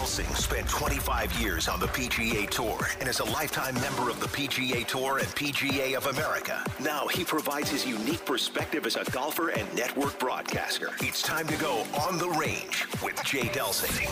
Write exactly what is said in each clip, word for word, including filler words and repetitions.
Delsing spent twenty-five years on the P G A Tour and is a lifetime member of the P G A Tour and P G A of America. Now he provides his unique perspective as a golfer and network broadcaster. It's time to go on the range with Jay Delsing.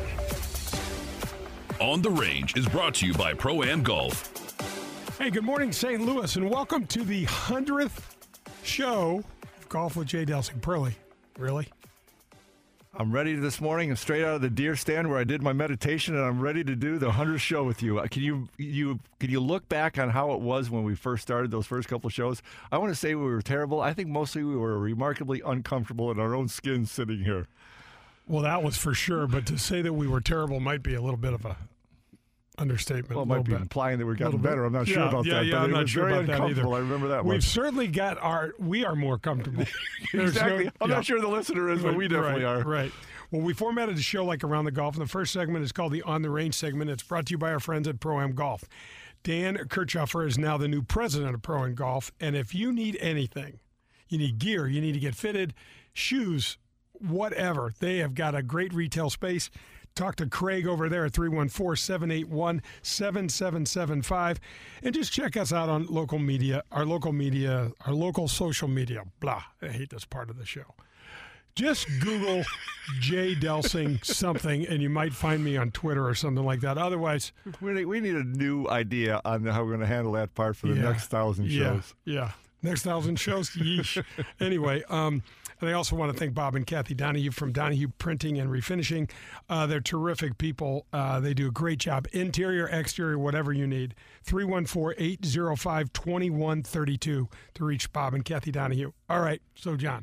On the Range is brought to you by Pro-Am Golf. Hey, good morning, Saint Louis, and welcome to the hundredth show of Golf with Jay Delsing. Pearly, really? I'm ready this morning. I'm straight out of the deer stand where I did my meditation, and I'm ready to do the hundredth show with you. Can you you can you look back on how it was when we first started those first couple of shows? I want to say we were terrible. I think mostly we were remarkably uncomfortable in our own skin sitting here. Well, that was for sure, but to say that we were terrible might be a little bit of a understatement. Well, it might be bit. implying that we're getting better. I'm not sure yeah, about yeah, that. Yeah, but I'm it not was sure very about that either. uncomfortable. I remember that We've one. certainly got our, we are more comfortable. Exactly. No, I'm yeah. not sure the listener is, but we definitely right, are. Right. Well, we formatted the show like Around the Golf, and the first segment is called the On the Range segment. It's brought to you by our friends at Pro-Am Golf. Dan Kirchhoffer is now the new president of Pro-Am Golf, and if you need anything, you need gear, you need to get fitted, shoes, whatever, they have got a great retail space. Talk to Craig over there at three one four, seven eight one, seven seven seven five. And just check us out on local media, our local media, our local social media. Blah. I hate this part of the show. Just Google Jay Delsing something, and you might find me on Twitter or something like that. Otherwise, We need, we need a new idea on how we're going to handle that part for the yeah, next thousand yeah, shows. Yeah. Next thousand shows? Yeesh. Anyway, um, and I also want to thank Bob and Kathy Donahue from Donahue Printing and Refinishing. Uh, they're terrific people. Uh, they do a great job. Interior, exterior, whatever you need. three one four, eight zero five, two one three two to reach Bob and Kathy Donahue. All right, so John,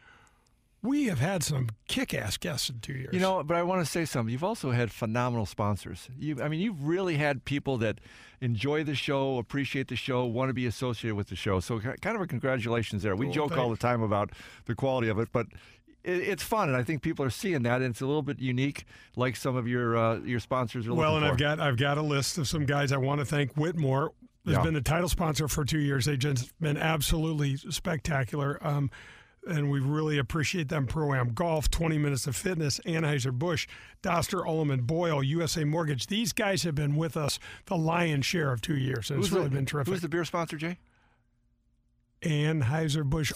we have had some kick-ass guests in two years. You know, but I want to say something. You've also had phenomenal sponsors. You, I mean, you've really had people that enjoy the show, appreciate the show, want to be associated with the show. So kind of a congratulations there. We Cool, joke thanks. all the time about the quality of it, but it, it's fun, and I think people are seeing that, and it's a little bit unique, like some of your uh, your sponsors are looking Well, and for. I've got I've got a list of some guys I want to thank. Whitmore has Yeah. been the title sponsor for two years. They've just been absolutely spectacular. Um, and we really appreciate them. Pro-Am Golf, twenty Minutes of Fitness, Anheuser-Busch, Doster, Ullman, Boyle, U S A Mortgage. These guys have been with us the lion's share of two years, and Who's it's really the, been terrific. Who's the beer sponsor, Jay? Anheuser-Busch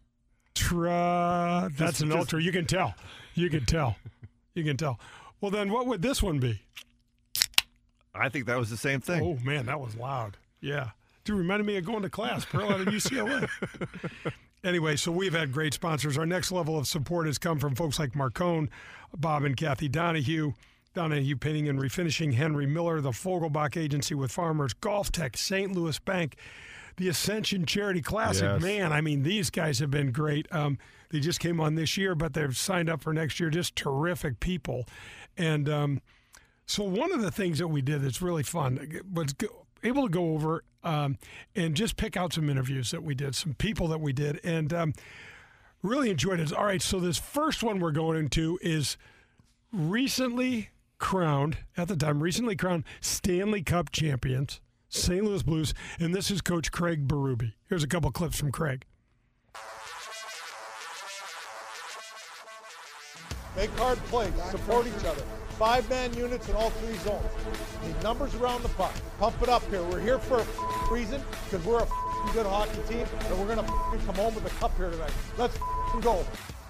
Ultra. That's an just- Ultra. You can tell. You can tell. You can tell. Well, then what would this one be? I think that was the same thing. Oh, man, that was loud. Yeah. Dude, reminded me of going to class, Pearl, out of U C L A. Anyway, so we've had great sponsors. Our next level of support has come from folks like Marcone, Bob and Kathy Donahue, Donahue Painting and Refinishing, Henry Miller, the Fogelbach Agency with Farmers, Golf Tech, Saint Louis Bank, the Ascension Charity Classic. Yes. Man, I mean, these guys have been great. Um, they just came on this year, but they've signed up for next year. Just terrific people. And um, so one of the things that we did that's really fun was go, able to go over um, and just pick out some interviews that we did, some people that we did, and um, really enjoyed it. All right, so this first one we're going into is recently crowned, at the time, recently crowned Stanley Cup champions, Saint Louis Blues, and this is Coach Craig Berube. Here's a couple clips from Craig. Make hard plays, support each other. Five-man units in all three zones. Need numbers around the puck. Pump it up here. We're here for a reason, because we're a good hockey team, and we're going to come home with a cup here tonight. Let's go.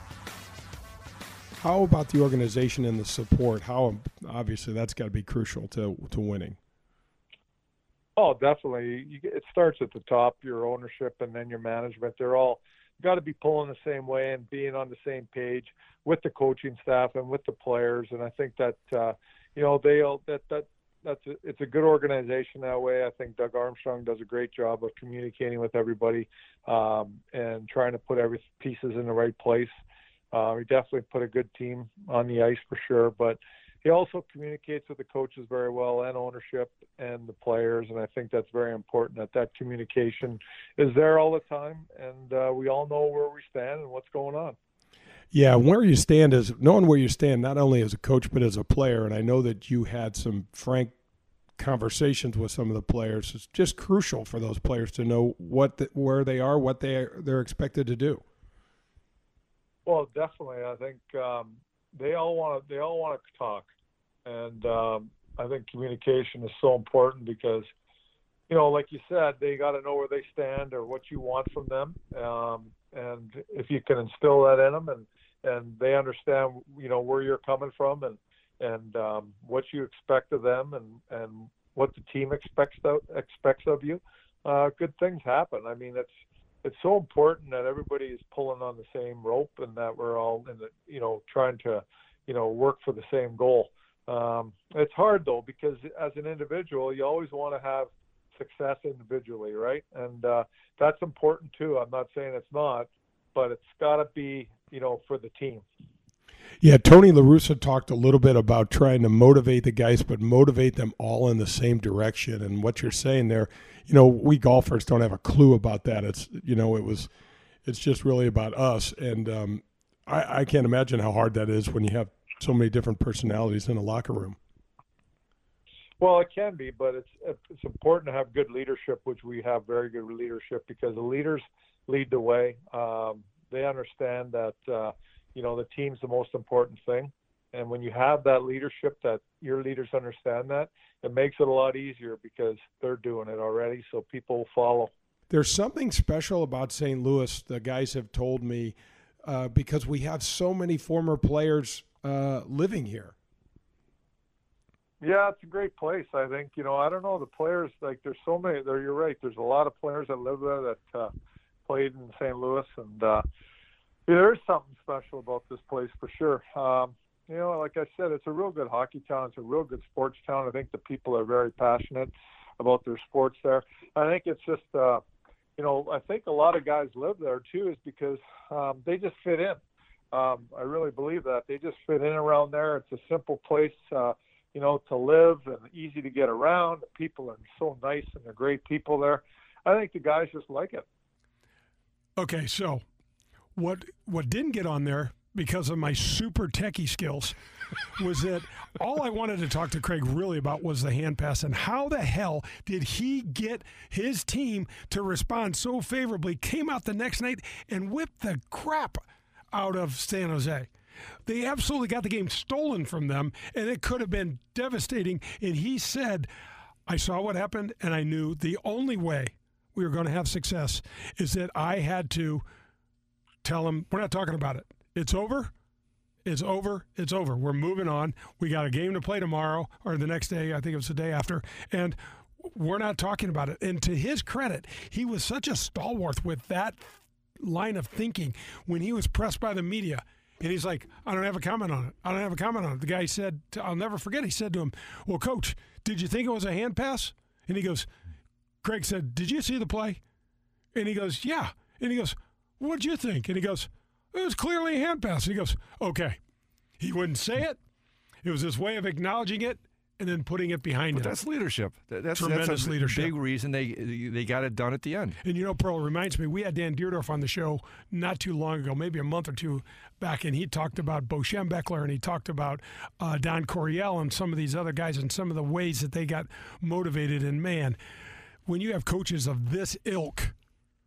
How about the organization and the support? How, obviously, that's got to be crucial to to winning. Oh, definitely. You, it starts at the top, your ownership, and then your management. They're all got to be pulling the same way and being on the same page with the coaching staff and with the players. And I think that, uh, you know, they'll, that, that, that's, a, it's a good organization that way. I think Doug Armstrong does a great job of communicating with everybody um, and trying to put every pieces in the right place. Uh, he definitely put a good team on the ice for sure, but he also communicates with the coaches very well and ownership and the players. And I think that's very important that that communication is there all the time. And uh, we all know where we stand and what's going on. Yeah, where you stand is knowing where you stand, not only as a coach but as a player. And I know that you had some frank conversations with some of the players. It's just crucial for those players to know what the, where they are, what they are, they're expected to do. Well, definitely. I think um, they all want to. They all want to talk. And um, I think communication is so important because, you know, like you said, they got to know where they stand or what you want from them. Um, and if you can instill that in them and, and they understand, you know, where you're coming from and, and um, what you expect of them and, and what the team expects of, expects of you, uh, good things happen. I mean, it's, it's so important that everybody is pulling on the same rope and that we're all in the, you know, trying to, you know, work for the same goal. Um, it's hard though, because as an individual, you always want to have success individually, right? And uh, that's important too. I'm not saying it's not, but it's got to be, you know, for the team. Yeah, Tony La Russa talked a little bit about trying to motivate the guys, but motivate them all in the same direction. And what you're saying there, you know, we golfers don't have a clue about that. It's, you know, it was, it's just really about us. And um, I, I can't imagine how hard that is when you have so many different personalities in a locker room. Well, it can be, but it's it's important to have good leadership, which we have very good leadership because the leaders lead the way. Um, they understand that, uh, you know, the team's the most important thing. And when you have that leadership, that your leaders understand that, it makes it a lot easier because they're doing it already, so people will follow. There's something special about Saint Louis, the guys have told me, uh, because we have so many former players uh, living here. Yeah, it's a great place. I think, you know, I don't know, the players, like there's so many there. You're right. There's a lot of players that live there that uh, played in Saint Louis. And uh, yeah, there is something special about this place for sure. Um, you know, like I said, it's a real good hockey town. It's a real good sports town. I think the people are very passionate about their sports there. I think it's just, uh, you know, I think a lot of guys live there too is because um, they just fit in. Um, I really believe that. They just fit in around there. It's a simple place, uh, you know, to live and easy to get around. The people are so nice and they're great people there. I think the guys just like it. Okay, so what what didn't get on there because of my super techie skills was that all I wanted to talk to Craig really about was the hand pass and how the hell did he get his team to respond so favorably, came out the next night and whipped the crap out of San Jose. They absolutely got the game stolen from them, and it could have been devastating. And he said, I saw what happened, and I knew the only way we were going to have success is that I had to tell him, we're not talking about it. It's over. It's over. It's over. We're moving on. We got a game to play tomorrow or the next day. I think it was the day after. And we're not talking about it. And to his credit, he was such a stalwart with that line of thinking when he was pressed by the media. And he's like, I don't have a comment on it. I don't have a comment on it. The guy said, I'll never forget, he said to him, well, Coach, did you think it was a hand pass? And he goes, Craig said, did you see the play? And he goes, yeah. And he goes, what'd you think? And he goes, it was clearly a hand pass. And he goes, okay. He wouldn't say it. It was his way of acknowledging it and then putting it behind but him. That's leadership. That's, Tremendous that's a leadership. big reason they they got it done at the end. And you know, Pearl, it reminds me, we had Dan Deerdorf on the show not too long ago, maybe a month or two back, and he talked about Bo Schembechler and he talked about uh, Don Coryell and some of these other guys and some of the ways that they got motivated. And, man, when you have coaches of this ilk,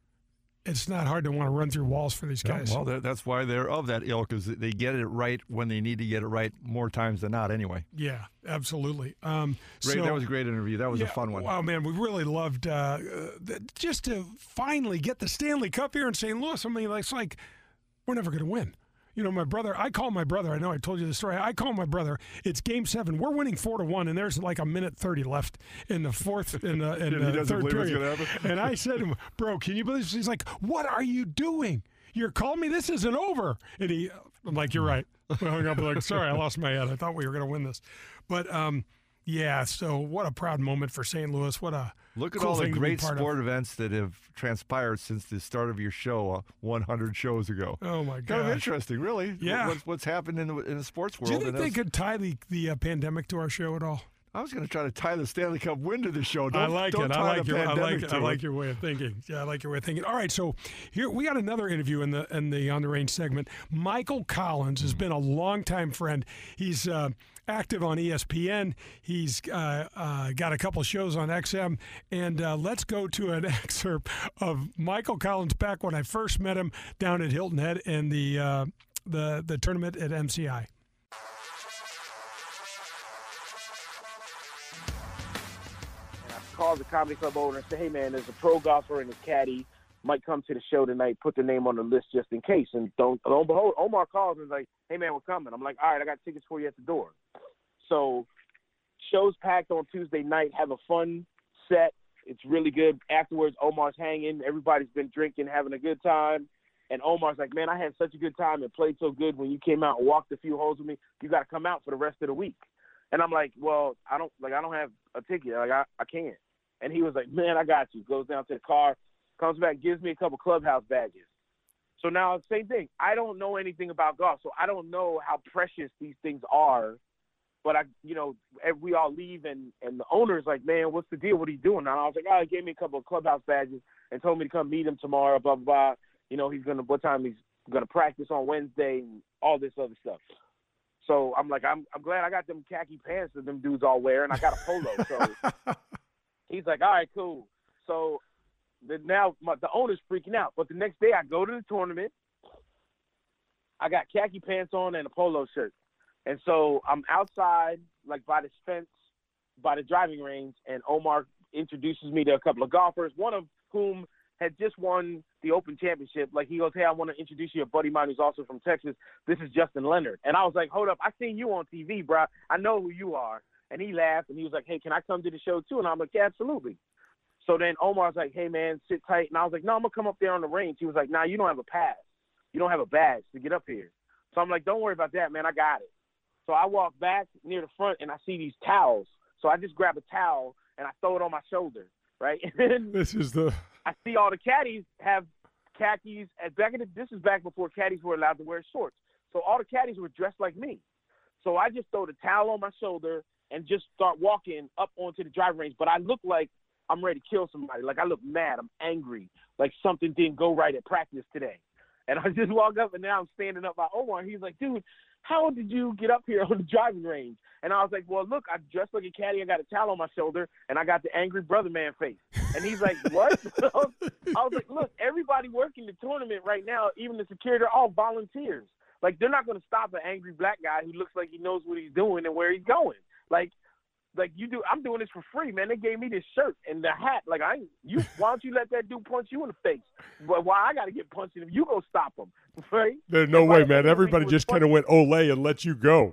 it's not hard to want to run through walls for these guys. Yeah, well, that's why they're of that ilk, is they get it right when they need to get it right more times than not anyway. Yeah, absolutely. Um, great, so, that was a great interview. That was yeah, a fun one. Wow, man, we really loved uh, uh, just to finally get the Stanley Cup here in Saint Louis. I mean, it's like we're never going to win. You know, my brother, I call my brother, I know I told you the story, I call my brother, it's game seven, we're winning four to one, and there's like a minute thirty left in the fourth, in the, in he the third period. Happen. And I said to him, bro, can you believe this? He's like, what are you doing? You're calling me, this isn't over. And he, I'm like, you're right. I hung up, like, sorry, I lost my head. I thought we were going to win this. But, um, yeah, so what a proud moment for Saint Louis. What a Look at cool all the thing to be great part sport of. events that have transpired since the start of your show uh, one hundred shows ago. Oh, my God. Kind of interesting, really. Yeah. What's, what's happened in the, in the sports world. Do you think and they that's- could tie the, the uh, pandemic to our show at all? I was going to try to tie the Stanley Cup win to the show. Don't, I like don't it. tie I like the your. I pandemic like. to I it. like your way of thinking. Yeah, I like your way of thinking. All right, so here we got another interview in the in the On the Range segment. Michael Collins has been a longtime friend. He's uh, active on E S P N. He's uh, uh, got a couple shows on X M, and uh, let's go to an excerpt of Michael Collins back when I first met him down at Hilton Head in the uh, the the tournament at M C I. calls the comedy club owner and say, hey, man, there's a pro golfer and his caddy might come to the show tonight. Put their name on the list just in case. And don't, lo and behold, Omar calls and is like, hey, man, we're coming. I'm like, all right, I got tickets for you at the door. So show's packed on Tuesday night. Have a fun set. It's really good. Afterwards, Omar's hanging. Everybody's been drinking, having a good time. And Omar's like, man, I had such a good time and played so good when you came out and walked a few holes with me. You got to come out for the rest of the week. And I'm like, well, I don't like I don't have a ticket. Like I, I can't. And he was like, man, I got you. Goes down to the car, comes back, gives me a couple clubhouse badges. So now, same thing. I don't know anything about golf, so I don't know how precious these things are. But, I, you know, we all leave, and, and the owner's like, man, what's the deal? What are you doing? And I was like, oh, he gave me a couple of clubhouse badges and told me to come meet him tomorrow, blah, blah, blah. You know, he's going to, what time he's going to practice on Wednesday and all this other stuff. So I'm like, I'm I'm glad I got them khaki pants that them dudes all wear, and I got a polo. So he's like, all right, cool. So the, now my, the owner's freaking out. But the next day I go to the tournament. I got khaki pants on and a polo shirt. And so I'm outside, like by this fence, by the driving range, and Omar introduces me to a couple of golfers, one of whom had just won the Open Championship. Like, he goes, hey, I want to introduce you to a buddy of mine who's also from Texas. This is Justin Leonard. And I was like, hold up, I seen you on T V, bro. I know who you are. And he laughed, and he was like, hey, can I come to the show too? And I'm like, yeah, absolutely. So then Omar's like, hey, man, sit tight. And I was like, no, I'm going to come up there on the range. He was like, nah, you don't have a pass. You don't have a badge to get up here. So I'm like, don't worry about that, man. I got it. So I walk back near the front, and I see these towels. So I just grab a towel, and I throw it on my shoulder, right? And then this is the I see all the caddies have khakis. At back in the, this is back before caddies were allowed to wear shorts. So all the caddies were dressed like me. So I just throw the towel on my shoulder and just start walking up onto the driving range. But I look like I'm ready to kill somebody. Like, I look mad. I'm angry. Like something didn't go right at practice today. And I just walk up, and now I'm standing up by Omar. He's like, dude, how did you get up here on the driving range? And I was like, well, look, I dressed like a caddy. I got a towel on my shoulder, and I got the angry brother man face. And he's like, what? I was like, look, everybody working the tournament right now, even the security, are all volunteers. Like, they're not going to stop an angry black guy who looks like he knows what he's doing and where he's going. Like, like you do, I'm doing this for free, man. They gave me this shirt and the hat. Like, I, you, why don't you let that dude punch you in the face? But why I got to get punched if you go stop him, right? There's no way, man. Everybody just kind of went Olay and let you go.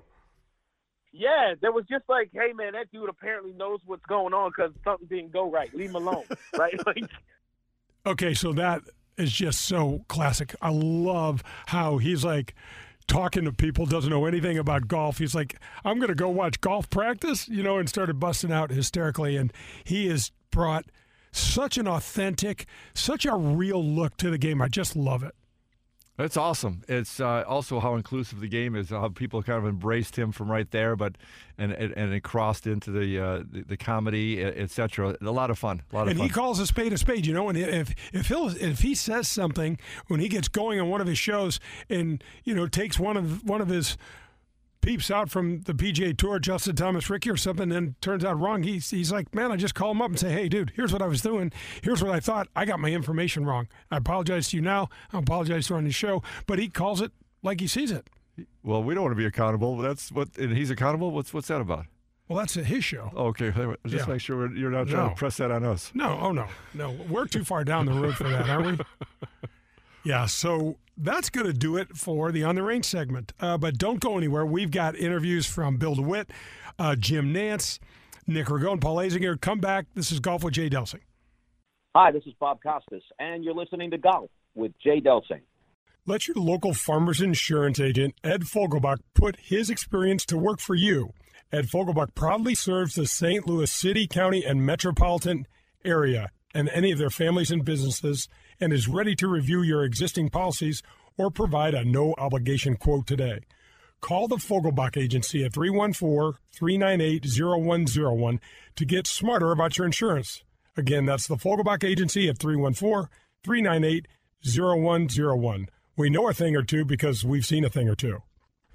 Yeah, there was just like, hey, man, that dude apparently knows what's going on because something didn't go right. Leave him alone, right? Like, okay, so that is just so classic. I love how he's like talking to people, doesn't know anything about golf. He's like, I'm going to go watch golf practice, you know, and started busting out hysterically. And he has brought such an authentic, such a real look to the game. I just love it. That's awesome. It's uh, also how inclusive the game is, how people kind of embraced him from right there, but and and, and it crossed into the, uh, the the comedy, et cetera. A lot of fun. A lot of and fun. he calls a spade a spade, you know. And if if he if he says something when he gets going on one of his shows, and you know takes one of one of his peeps out from the P G A Tour, Justin Thomas Rickey or something, and turns out wrong, he's, he's like, man, I just call him up and say, hey, dude, here's what I was doing. Here's what I thought. I got my information wrong. I apologize to you now. I apologize to on the show. But he calls it like he sees it. Well, we don't want to be accountable. That's what, and he's accountable? What's what's that about? Well, that's his show. Okay. Just yeah. make sure you're not trying no. to press that on us. No, oh, no. No, we're too far down the road for that, aren't we? Yeah, so that's going to do it for the On the Range segment. Uh, but don't go anywhere. We've got interviews from Bill DeWitt, uh, Jim Nance, Nick Ragone, Paul Azinger. Come back. This is Golf with Jay Delsing. Hi, this is Bob Costas, and you're listening to Golf with Jay Delsing. Let your local Farmers Insurance agent, Ed Fogelbach, put his experience to work for you. Ed Fogelbach proudly serves the Saint Louis City, County, and metropolitan area and any of their families and businesses, and is ready to review your existing policies or provide a no-obligation quote today. Call the Fogelbach Agency at three one four, three nine eight, zero one zero one to get smarter about your insurance. Again, that's the Fogelbach Agency at three one four, three nine eight, zero one zero one. We know a thing or two because we've seen a thing or two.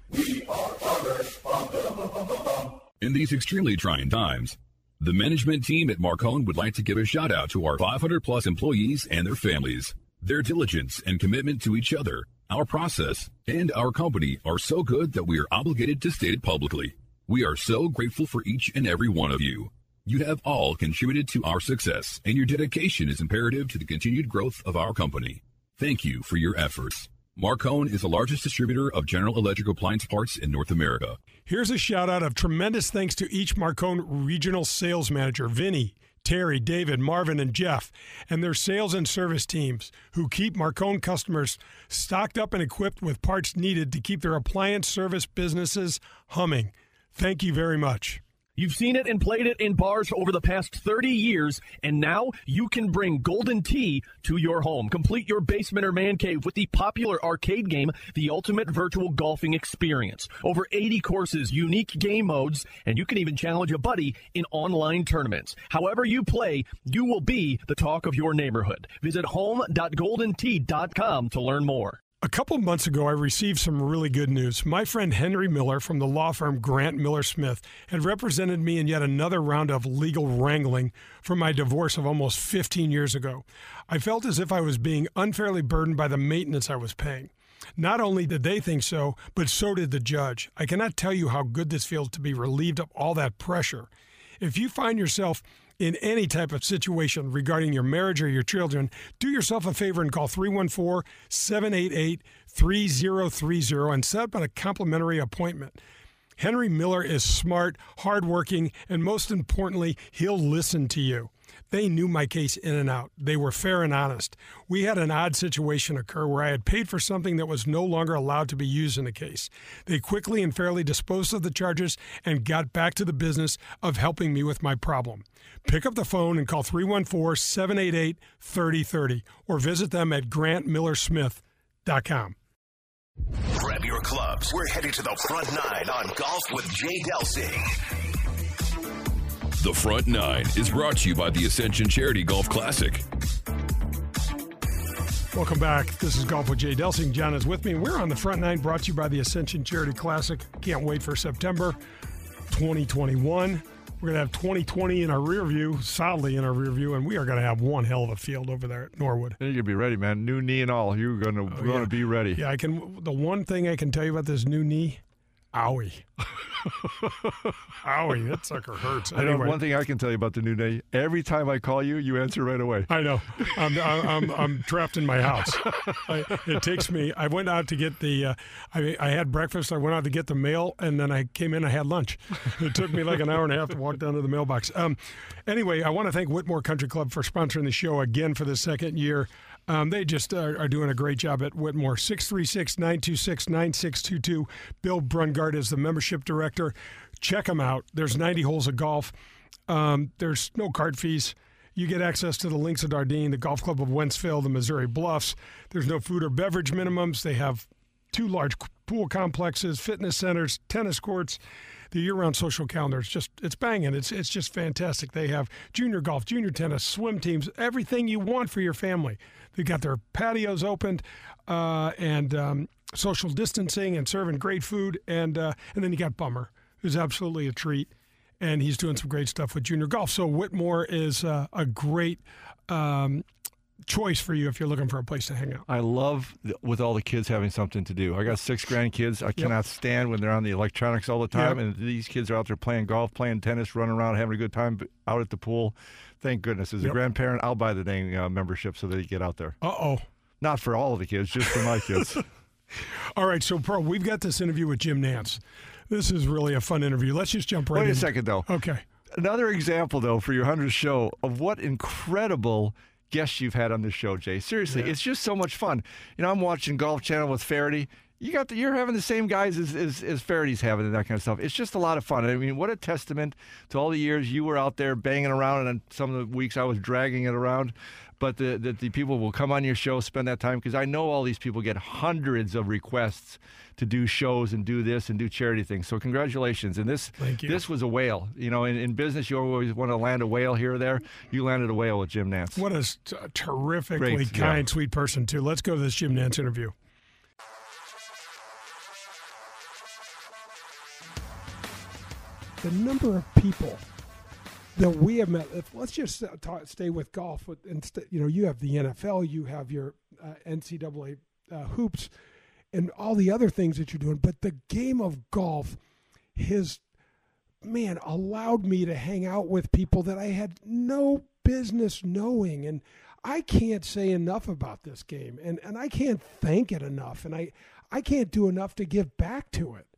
In these extremely trying times, the management team at Marcone would like to give a shout out to our five hundred plus employees and their families. Their diligence and commitment to each other, our process, and our company are so good that we are obligated to state it publicly. We are so grateful for each and every one of you. You have all contributed to our success, and your dedication is imperative to the continued growth of our company. Thank you for your efforts. Marcone is the largest distributor of general electric appliance parts in North America. Here's a shout out of tremendous thanks to each Marcone regional sales manager, Vinny, Terry, David, Marvin, and Jeff, and their sales and service teams who keep Marcone customers stocked up and equipped with parts needed to keep their appliance service businesses humming. Thank you very much. You've seen it and played it in bars over the past thirty years, and now you can bring Golden Tee to your home. Complete your basement or man cave with the popular arcade game, The Ultimate Virtual Golfing Experience. Over eighty courses, unique game modes, and you can even challenge a buddy in online tournaments. However you play, you will be the talk of your neighborhood. Visit home dot golden tee dot com to learn more. A couple of months ago, I received some really good news. My friend Henry Miller from the law firm Grant Miller Smith had represented me in yet another round of legal wrangling for my divorce of almost fifteen years ago. I felt as if I was being unfairly burdened by the maintenance I was paying. Not only did they think so, but so did the judge. I cannot tell you how good this feels to be relieved of all that pressure. If you find yourself in any type of situation regarding your marriage or your children, do yourself a favor and call three one four, seven eight eight, three zero three zero and set up a complimentary appointment. Henry Miller is smart, hardworking, and most importantly, he'll listen to you. They knew my case in and out. They were fair and honest. We had an odd situation occur where I had paid for something that was no longer allowed to be used in the case. They quickly and fairly disposed of the charges and got back to the business of helping me with my problem. Pick up the phone and call three one four, seven eight eight, three zero three zero or visit them at grant miller smith dot com. Grab your clubs. We're heading to the front nine on Golf with Jay Delsing. The Front Nine is brought to you by the Ascension Charity Golf Classic. Welcome back. This is Golf with Jay Delsing. John is with me, and we're on the Front Nine brought to you by the Ascension Charity Classic. Can't wait for September twenty twenty-one. We're going to have twenty twenty in our rear view, solidly in our rear view, and we are going to have one hell of a field over there at Norwood. You're going to be ready, man. New knee and all. You're going to, oh, going yeah. to be ready. Yeah, I can. The one thing I can tell you about this new knee, owie. Owie, that sucker hurts. I anyway. know one thing I can tell you about the new knee. Every time I call you, you answer right away. I know. I'm I'm, I'm, I'm trapped in my house. I, it takes me. I went out to get the. Uh, I I had breakfast. I went out to get the mail, and then I came in. I had lunch. It took me like an hour and a half to walk down to the mailbox. Um, anyway, I want to thank Whitmore Country Club for sponsoring the show again for the second year. Um, they just uh, are doing a great job at Whitmore. six three six, nine two six, nine six two two. Bill Brungard is the membership director. Check them out. There's ninety holes of golf. Um, there's no card fees. You get access to the Links of Dardenne, the Golf Club of Wentzville, the Missouri Bluffs. There's no food or beverage minimums. They have two large pool complexes, fitness centers, tennis courts. The year-round social calendar is just, it's banging. It's it's just fantastic. They have junior golf, junior tennis, swim teams, everything you want for your family. They've got their patios opened uh, and um, social distancing and serving great food. And uh, and then you got Bummer, who's absolutely a treat. And he's doing some great stuff with junior golf. So Whitmore is uh, a great um, choice for you if you're looking for a place to hang out. I love th- with all the kids having something to do. I got six grandkids. I cannot yep. stand when they're on the electronics all the time. Yep. And these kids are out there playing golf, playing tennis, running around, having a good time out at the pool. Thank goodness. As yep. a grandparent, I'll buy the dang uh, membership so they get out there. Uh-oh. Not for all of the kids, just for my kids. All right, so, Pro, we've got this interview with Jim Nantz. This is really a fun interview. Let's just jump right in. Wait a second, though. Okay. Another example, though, for your hundredth show of what incredible guests you've had on this show, Jay. Seriously, yeah. It's just so much fun. You know, I'm watching Golf Channel with Faraday. You got the, you're having the same guys as, as, as Faraday's having and that kind of stuff. It's just a lot of fun. I mean, what a testament to all the years you were out there banging around, and some of the weeks I was dragging it around. But the, the, the people will come on your show, spend that time, because I know all these people get hundreds of requests to do shows and do this and do charity things. So congratulations. And this Thank you. This was a whale. You know, in, in business, you always want to land a whale here or there. You landed a whale with Jim Nantz. What a t- terrifically Great, kind, yeah. sweet person, too. Let's go to this Jim Nantz interview. The number of people that we have met, if, let's just uh, talk, stay with golf. With, and st- you know, you have the N F L, you have your uh, N C double A uh, hoops, and all the other things that you're doing. But the game of golf has man, allowed me to hang out with people that I had no business knowing. And I can't say enough about this game, and, and I can't thank it enough, and I, I can't do enough to give back to it.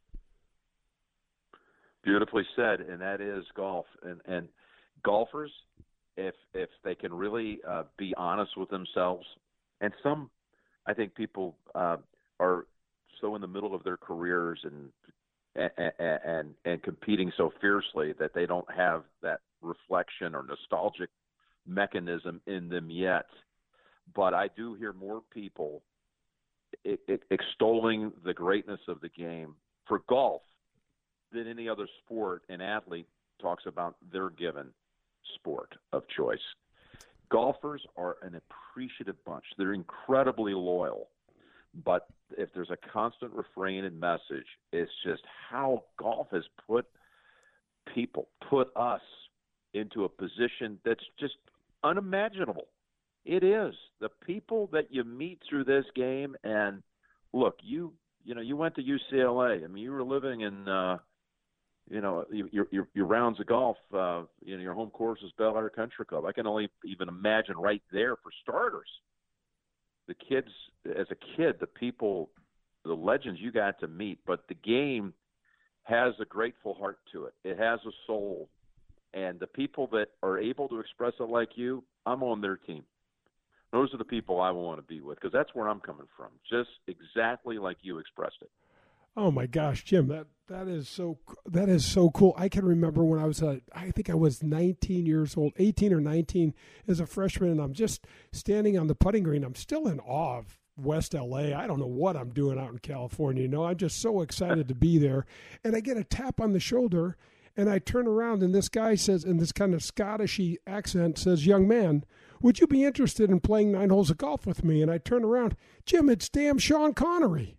Beautifully said, and that is golf. And, and golfers, if if they can really uh, be honest with themselves, and some, I think people uh, are so in the middle of their careers and and, and and competing so fiercely that they don't have that reflection or nostalgic mechanism in them yet. But I do hear more people I- I- extolling the greatness of the game for golf than any other sport. An athlete talks about their given sport of choice. Golfers are an appreciative bunch. They're incredibly loyal. But if there's a constant refrain and message, it's just how golf has put people, put us into a position that's just unimaginable. It is. The people that you meet through this game, and look, you you know, you went to U C L A. I mean, you were living in, uh, you know, your, your, your rounds of golf, uh, you know, your home course is Bel Air Country Club. I can only even imagine right there for starters. The kids, as a kid, the people, the legends you got to meet, but the game has a grateful heart to it. It has a soul. And the people that are able to express it like you, I'm on their team. Those are the people I want to be with, because that's where I'm coming from, just exactly like you expressed it. Oh my gosh, Jim, that that is so that is so cool. I can remember when I was uh, I think I was nineteen years old, eighteen or nineteen as a freshman, and I'm just standing on the putting green. I'm still in awe of West L A. I don't know what I'm doing out in California. You know, I'm just so excited to be there. And I get a tap on the shoulder, and I turn around, and this guy says, in this kind of Scottish-y accent, says, "Young man, would you be interested in playing nine holes of golf with me?" And I turn around, Jim, it's damn Sean Connery.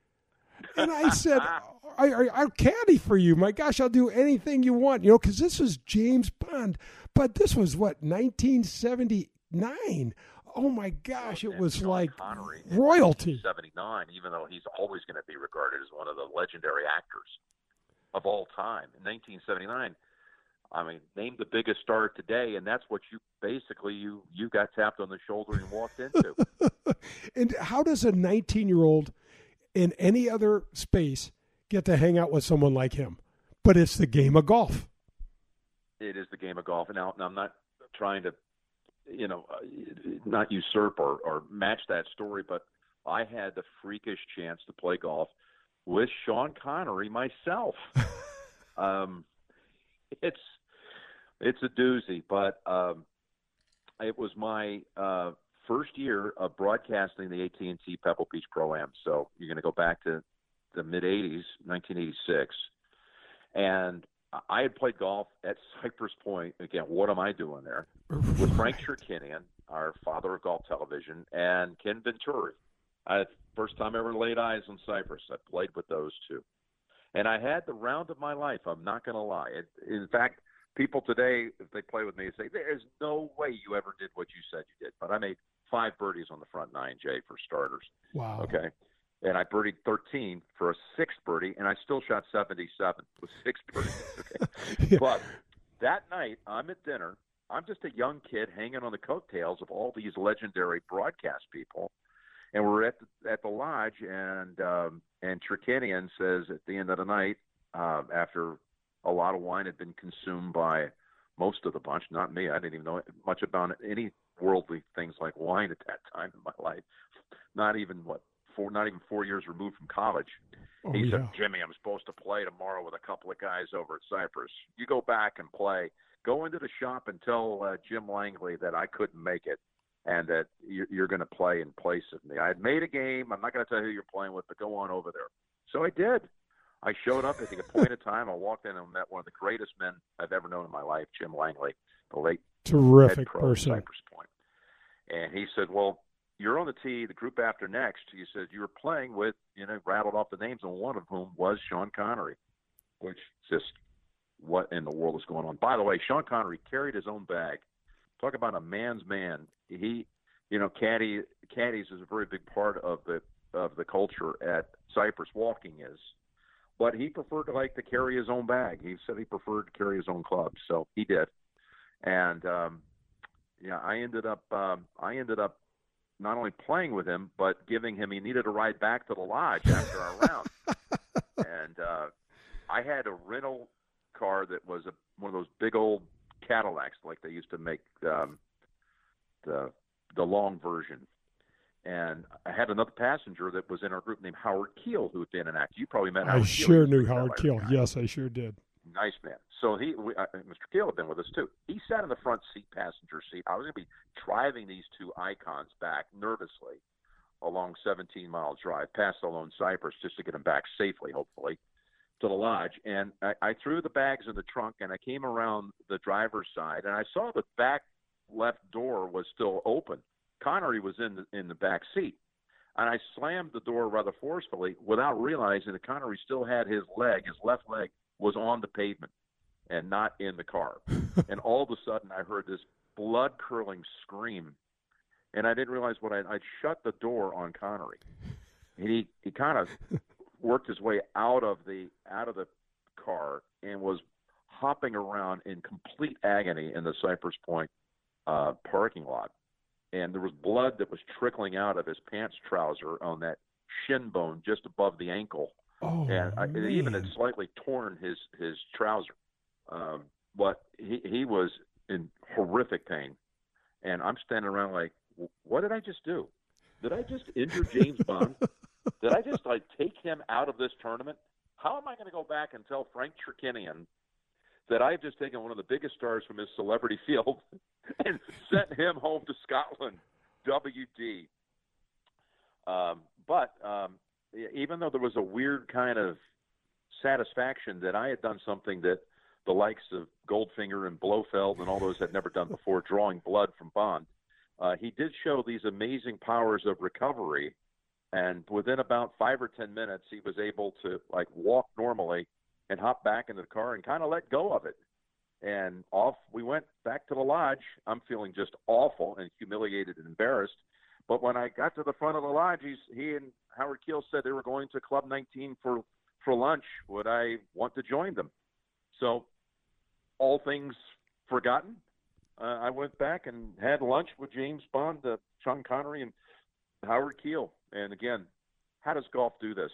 And I said, I, I, I'll caddy for you. My gosh, I'll do anything you want, you know, because this is James Bond. But this was, what, nineteen seventy-nine? Oh, my gosh, it was like royalty. seventy-nine, even though he's always going to be regarded as one of the legendary actors of all time. In nineteen seventy-nine, I mean, name the biggest star today, and that's what you basically, you, you got tapped on the shoulder and walked into. And how does a nineteen-year-old in any other space get to hang out with someone like him? But it's the game of golf. It is the game of golf. And now, now I'm not trying to, you know, uh, not usurp or, or match that story, but I had the freakish chance to play golf with Sean Connery myself. um, it's it's a doozy, but um, it was my uh, first year of broadcasting the A T and T Pebble Beach Pro-Am. So you're going to go back to the mid-eighties, nineteen eighty-six. And I had played golf at Cypress Point. Again, what am I doing there? With Frank Cherkinian, our father of golf television, and Ken Venturi. I, first time I ever laid eyes on Cypress. I played with those two. And I had the round of my life, I'm not going to lie. It, in fact, people today, if they play with me, say, there's no way you ever did what you said you did. But I made five birdies on the front nine, Jay, for starters. Wow. Okay. And I birdied thirteen for a sixth birdie, and I still shot seventy-seven with six birdies. Okay. Yeah. But that night, I'm at dinner. I'm just a young kid hanging on the coattails of all these legendary broadcast people. And we're at the, at the lodge, and um, and Cherkinian says at the end of the night, uh, after a lot of wine had been consumed by most of the bunch, not me. I didn't even know much about any worldly things like wine at that time in my life. Not even, what, four, not even four years removed from college. Oh, he yeah. said, Jimmy, I'm supposed to play tomorrow with a couple of guys over at Cypress. You go back and play. Go into the shop and tell uh, Jim Langley that I couldn't make it and that you're, you're going to play in place of me. I had made a game. I'm not going to tell you who you're playing with, but go on over there. So I did. I showed up at the appointed time. I walked in and met one of the greatest men I've ever known in my life, Jim Langley, the late terrific head pro person. at Cypress Point. And he said, well, you're on the tee, the group after next. He said, you were playing with, you know, rattled off the names, and one of whom was Sean Connery, which just what in the world is going on. By the way, Sean Connery carried his own bag. Talk about a man's man. He, you know, caddy, caddies is a very big part of the of the culture at Cypress. Walking is. but he preferred to like to carry his own bag. He said he preferred to carry his own clubs, so he did. And um, yeah, I ended up um, I ended up not only playing with him, but giving him, he needed a ride back to the lodge after our round. And uh, I had a rental car that was a, one of those big old Cadillacs, like they used to make um, the the long version. And I had another passenger that was in our group named Howard Keel, who had been an actor. You probably met Howard I Keel. sure knew Howard Keel. Yes, I sure did. Nice man. So he, we, uh, Mister Keel had been with us too. He sat in the front seat, passenger seat. I was going to be driving these two icons back nervously along seventeen mile drive past the Lone Cypress just to get them back safely, hopefully, to the lodge. And I, I threw the bags in the trunk, and I came around the driver's side, and I saw the back left door was still open. Connery was in the, in the back seat. And I slammed the door rather forcefully without realizing that Connery still had his leg, his left leg, was on the pavement and not in the car. And all of a sudden I heard this blood-curdling scream, and I didn't realize what I I'd shut the door on Connery. And he, he kind of worked his way out of the out of the car and was hopping around in complete agony in the Cypress Point uh, parking lot. And there was blood that was trickling out of his pants trouser on that shin bone just above the ankle. Oh, and I, it even had slightly torn his, his trouser. Um, but he, he was in horrific pain. And I'm standing around like, what did I just do? Did I just injure James Bond? Did I just like take him out of this tournament? How am I going to go back and tell Frank Chirkinian that I've just taken one of the biggest stars from his celebrity field and sent him home to Scotland? W D. Um, but um, even though there was a weird kind of satisfaction that I had done something that the likes of Goldfinger and Blofeld and all those had never done before, drawing blood from Bond, uh, he did show these amazing powers of recovery. And within about five or ten minutes, he was able to like walk normally and hop back into the car and kind of let go of it. And off we went back to the lodge. I'm feeling just awful and humiliated and embarrassed. But when I got to the front of the lodge, he's, he and Howard Keel said they were going to Club nineteen for, for lunch. Would I want to join them? So all things forgotten, uh, I went back and had lunch with James Bond, uh, Sean Connery, and Howard Keel. And again, how does golf do this?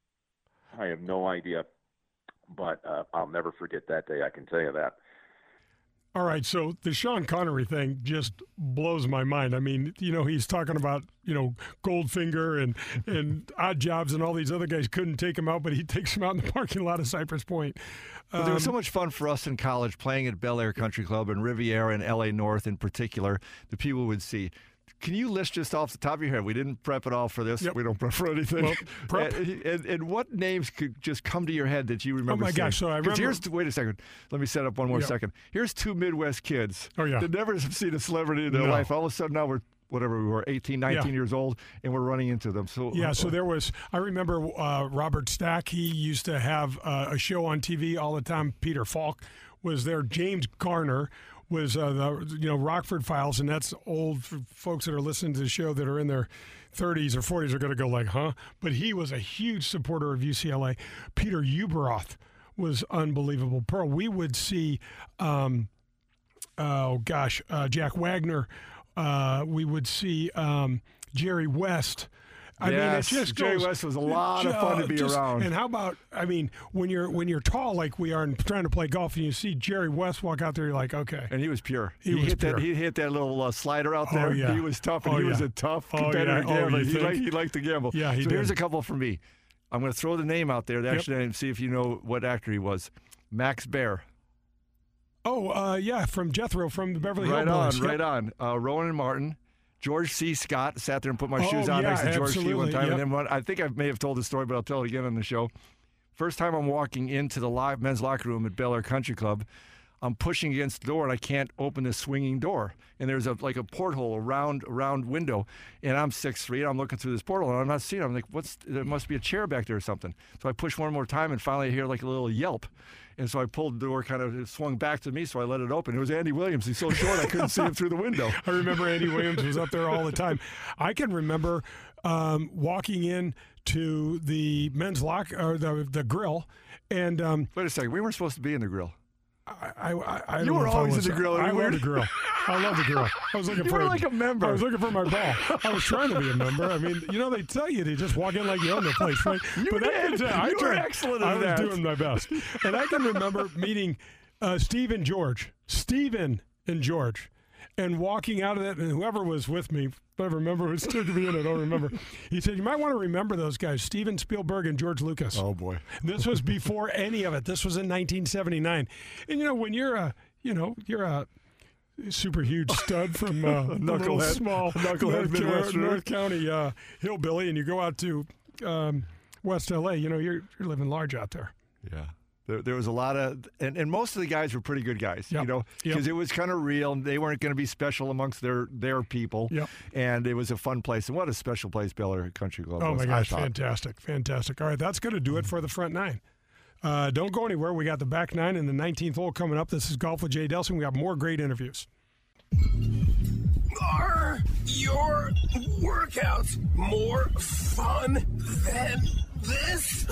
I have no idea. But uh, I'll never forget that day, I can tell you that. All right, so the Sean Connery thing just blows my mind. I mean, you know, he's talking about, you know, Goldfinger and, and Odd Jobs and all these other guys couldn't take him out, but he takes him out in the parking lot of Cypress Point. Um, well, there was so much fun for us in college playing at Bel Air Country Club and Riviera and L A North in particular. The people would see. Can you list just off the top of your head? We didn't prep it all for this. Yep. We don't prep for anything. Well, prep. And, and, and what names could just come to your head that you remember? Oh, my seeing? gosh. So I remember. Here's, wait a second. Let me set up one more Yep. second. Here's two Midwest kids Oh, yeah. that never have seen a celebrity in their No. life. All of a sudden now we're, whatever we were, eighteen, nineteen Yeah. years old, and we're running into them. So Yeah, so there was, I remember uh, Robert Stack, he used to have uh, a show on T V all the time. Peter Falk was there. James Garner was uh, the, you know, Rockford Files, and that's old for folks that are listening to the show that are in their thirties or forties are going to go like, huh? But he was a huge supporter of U C L A. Peter Uberoth was unbelievable. Pearl, we would see, um, oh gosh, uh, Jack Wagner. Uh, we would see um, Jerry West. I yes, mean, it just Jerry goes, West was a lot of fun to be just, around. And how about, I mean, when you're when you're tall like we are and trying to play golf, and you see Jerry West walk out there, you're like, okay. And he was pure. He, he was hit pure. that. He hit that little uh, slider out Oh, there. yeah. He was tough, and Oh, he was yeah. a tough Oh, competitor yeah. Oh, gambler. you he, think? liked, he liked to gamble. Yeah, he so did. here's a couple for me. I'm going to throw the name out there. Yep. Actually, and see if you know what actor he was. Max Baer. Oh, uh, yeah, from Jethro from the Beverly Right Hillbillies. on, right on. Uh, Rowan and Martin. George C. Scott sat there and put my Oh, shoes on yeah, next to George C. one absolutely, time. yep. And then one, I think I may have told the story, but I'll tell it again on the show. First time I'm walking into the lo- men's locker room at Bel Air Country Club, I'm pushing against the door, and I can't open this swinging door. And there's a like a porthole, a round, round window. And I'm six three, and I'm looking through this portal, and I'm not seeing it. I'm like, what's, there must be a chair back there or something. So I push one more time, and finally I hear like a little yelp. And so I pulled the door, kind of it swung back to me, so I let it open. It was Andy Williams. He's so short I couldn't see him through the window. I remember Andy Williams was up there all the time. I can remember um, walking in to the men's lock or the the grill, and um, wait a second, we weren't supposed to be in the grill. I, I, I you don't were know if always I was, in the grill. I love the grill. I love the grill. I was looking you for were a, like a member. I was looking for my ball. I was trying to be a member. I mean, you know, they tell you to just walk in like you own the place, right? You but did. That, I you tried, were excellent at I was that. doing my best, and I can remember meeting uh, Steve and George, Steven and George. And walking out of it, and whoever was with me, if I remember who stood to be in it, I don't remember. He said, you might want to remember those guys, Steven Spielberg and George Lucas. Oh, boy. This was before any of it. This was in nineteen seventy-nine. And, you know, when you're a, you know, you're a super huge stud from uh, a little small North, North, North County uh, hillbilly, and you go out to um, West L A, you know, you're, you're living large out there. Yeah. There, there was a lot of, and, and most of the guys were pretty good guys, yep. you know, because yep. it was kind of real, and they weren't going to be special amongst their their people, yep. and it was a fun place. And what a special place Bel Air Country Club oh was. Oh, my gosh, fantastic, fantastic. All right, that's going to do it for the front nine. Uh, don't go anywhere. We got the back nine and the nineteenth hole coming up. This is Golf with Jay Delsing. We got more great interviews. Are your workouts more fun than this?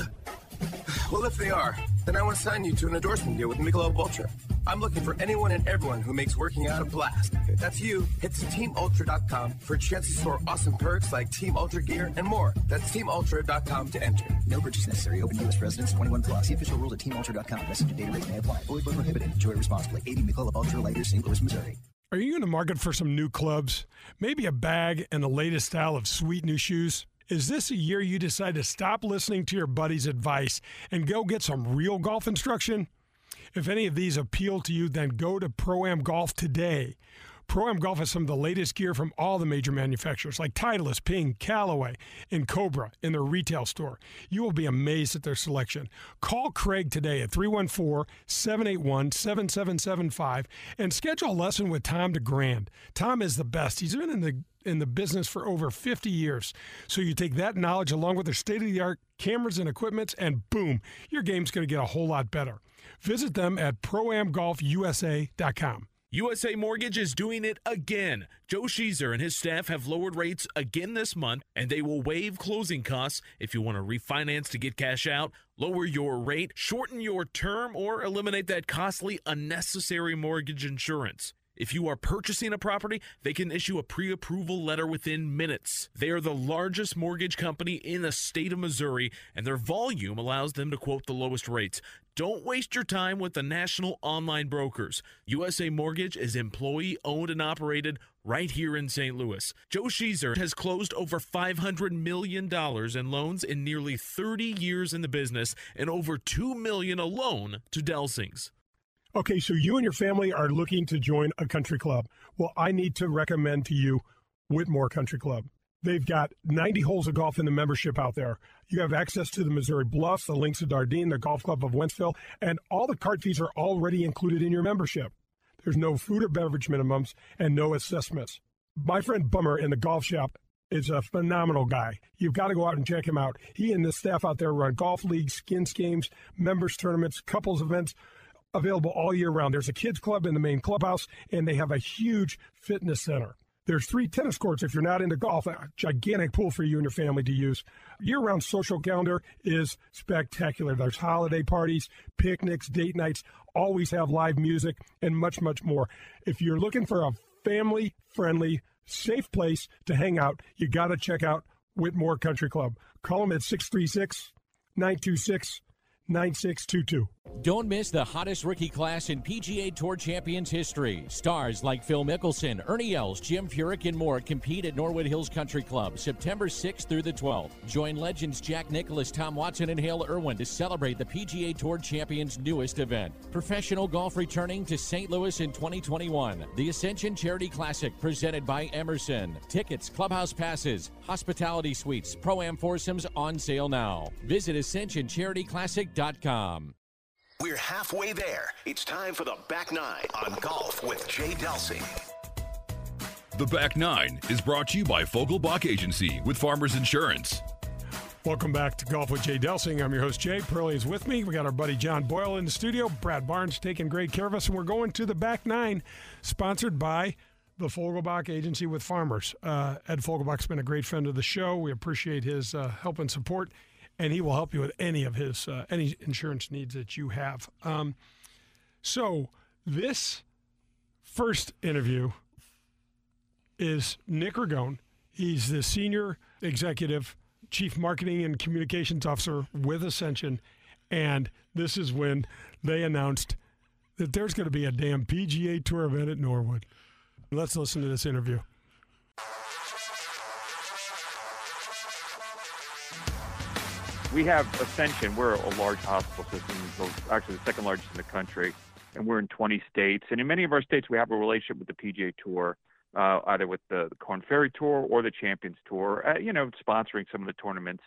Well, if they are, then I want to sign you to an endorsement deal with Michelob Ultra. I'm looking for anyone and everyone who makes working out a blast. If that's you, head to team ultra dot com for a chance to score awesome perks like Team Ultra gear and more. That's team ultra dot com to enter. No purchase necessary. Open U S residents twenty-one plus. See official rules at team ultra dot com. Rest of data rates may apply. Fully prohibited. Enjoy responsibly. eighty Michelob Ultra Lighter, Saint Louis, Missouri. Are you in the market for some new clubs? Maybe a bag and the latest style of sweet new shoes? Is this a year you decide to stop listening to your buddy's advice and go get some real golf instruction? If any of these appeal to you, then go to Pro-Am Golf today. Pro-Am Golf has some of the latest gear from all the major manufacturers like Titleist, Ping, Callaway, and Cobra in their retail store. You will be amazed at their selection. Call Craig today at three one four, seven eight one, seven seven seven five and schedule a lesson with Tom DeGrand. Tom is the best. He's been in the in the business for over fifty years. So you take that knowledge along with their state-of-the-art cameras and equipment, and boom, your game's going to get a whole lot better. Visit them at pro am golf u s a dot com. U S A Mortgage is doing it again. Joe Sheezer and his staff have lowered rates again this month, and they will waive closing costs if you want to refinance to get cash out, lower your rate, shorten your term, or eliminate that costly, unnecessary mortgage insurance. If you are purchasing a property, they can issue a pre-approval letter within minutes. They are the largest mortgage company in the state of Missouri, and their volume allows them to quote the lowest rates. Don't waste your time with the national online brokers. U S A Mortgage is employee-owned and operated right here in Saint Louis. Joe Sheezer has closed over five hundred million dollars in loans in nearly thirty years in the business, and over two million dollars alone to Delsings. Okay, so you and your family are looking to join a country club. Well, I need to recommend to you Whitmore Country Club. They've got ninety holes of golf in the membership out there. You have access to the Missouri Bluffs, the Links of Dardenne, the Golf Club of Wentzville, and all the cart fees are already included in your membership. There's no food or beverage minimums and no assessments. My friend Bummer in the golf shop is a phenomenal guy. You've got to go out and check him out. He and the staff out there run golf leagues, skins games, members tournaments, couples events, available all year round. There's a kids club in the main clubhouse, and they have a huge fitness center. There's three tennis courts if you're not into golf, a gigantic pool for you and your family to use. Year-round social calendar is spectacular. There's holiday parties, picnics, date nights, always have live music, and much, much more. If you're looking for a family-friendly, safe place to hang out, you got to check out Whitmore Country Club. Call them at six three six, nine two six, nine six two two. Don't miss the hottest rookie class in P G A Tour Champions history. Stars like Phil Mickelson, Ernie Els, Jim Furyk, and more compete at Norwood Hills Country Club September sixth through the twelfth. Join legends Jack Nicklaus, Tom Watson, and Hale Irwin to celebrate the P G A Tour Champions' newest event. Professional golf returning to Saint Louis in twenty twenty-one. The Ascension Charity Classic presented by Emerson. Tickets, clubhouse passes, hospitality suites, Pro-Am foursomes on sale now. Visit ascension charity classic dot com. We're halfway there. It's time for the Back Nine on Golf with Jay Delsing. The Back Nine is brought to you by Fogelbach Agency with Farmers Insurance. Welcome back to Golf with Jay Delsing. I'm your host, Jay. Pearlie is with me. We got our buddy John Boyle in the studio. Brad Barnes taking great care of us, and we're going to the Back Nine, sponsored by the Fogelbach Agency with Farmers. Uh, Ed Fogelbach's been a great friend of the show. We appreciate his uh, help and support, and he will help you with any of his uh, any insurance needs that you have. Um, so this first interview is Nick Ragone. He's the Senior Executive Chief Marketing and Communications Officer with Ascension, and this is when they announced that there's going to be a damn P G A Tour event at Norwood. Let's listen to this interview. We have Ascension. We're a large hospital system, so actually the second largest in the country, and we're in twenty states. And in many of our states, we have a relationship with the P G A Tour, uh, either with the, the Korn Ferry Tour or the Champions Tour, uh, you know, sponsoring some of the tournaments.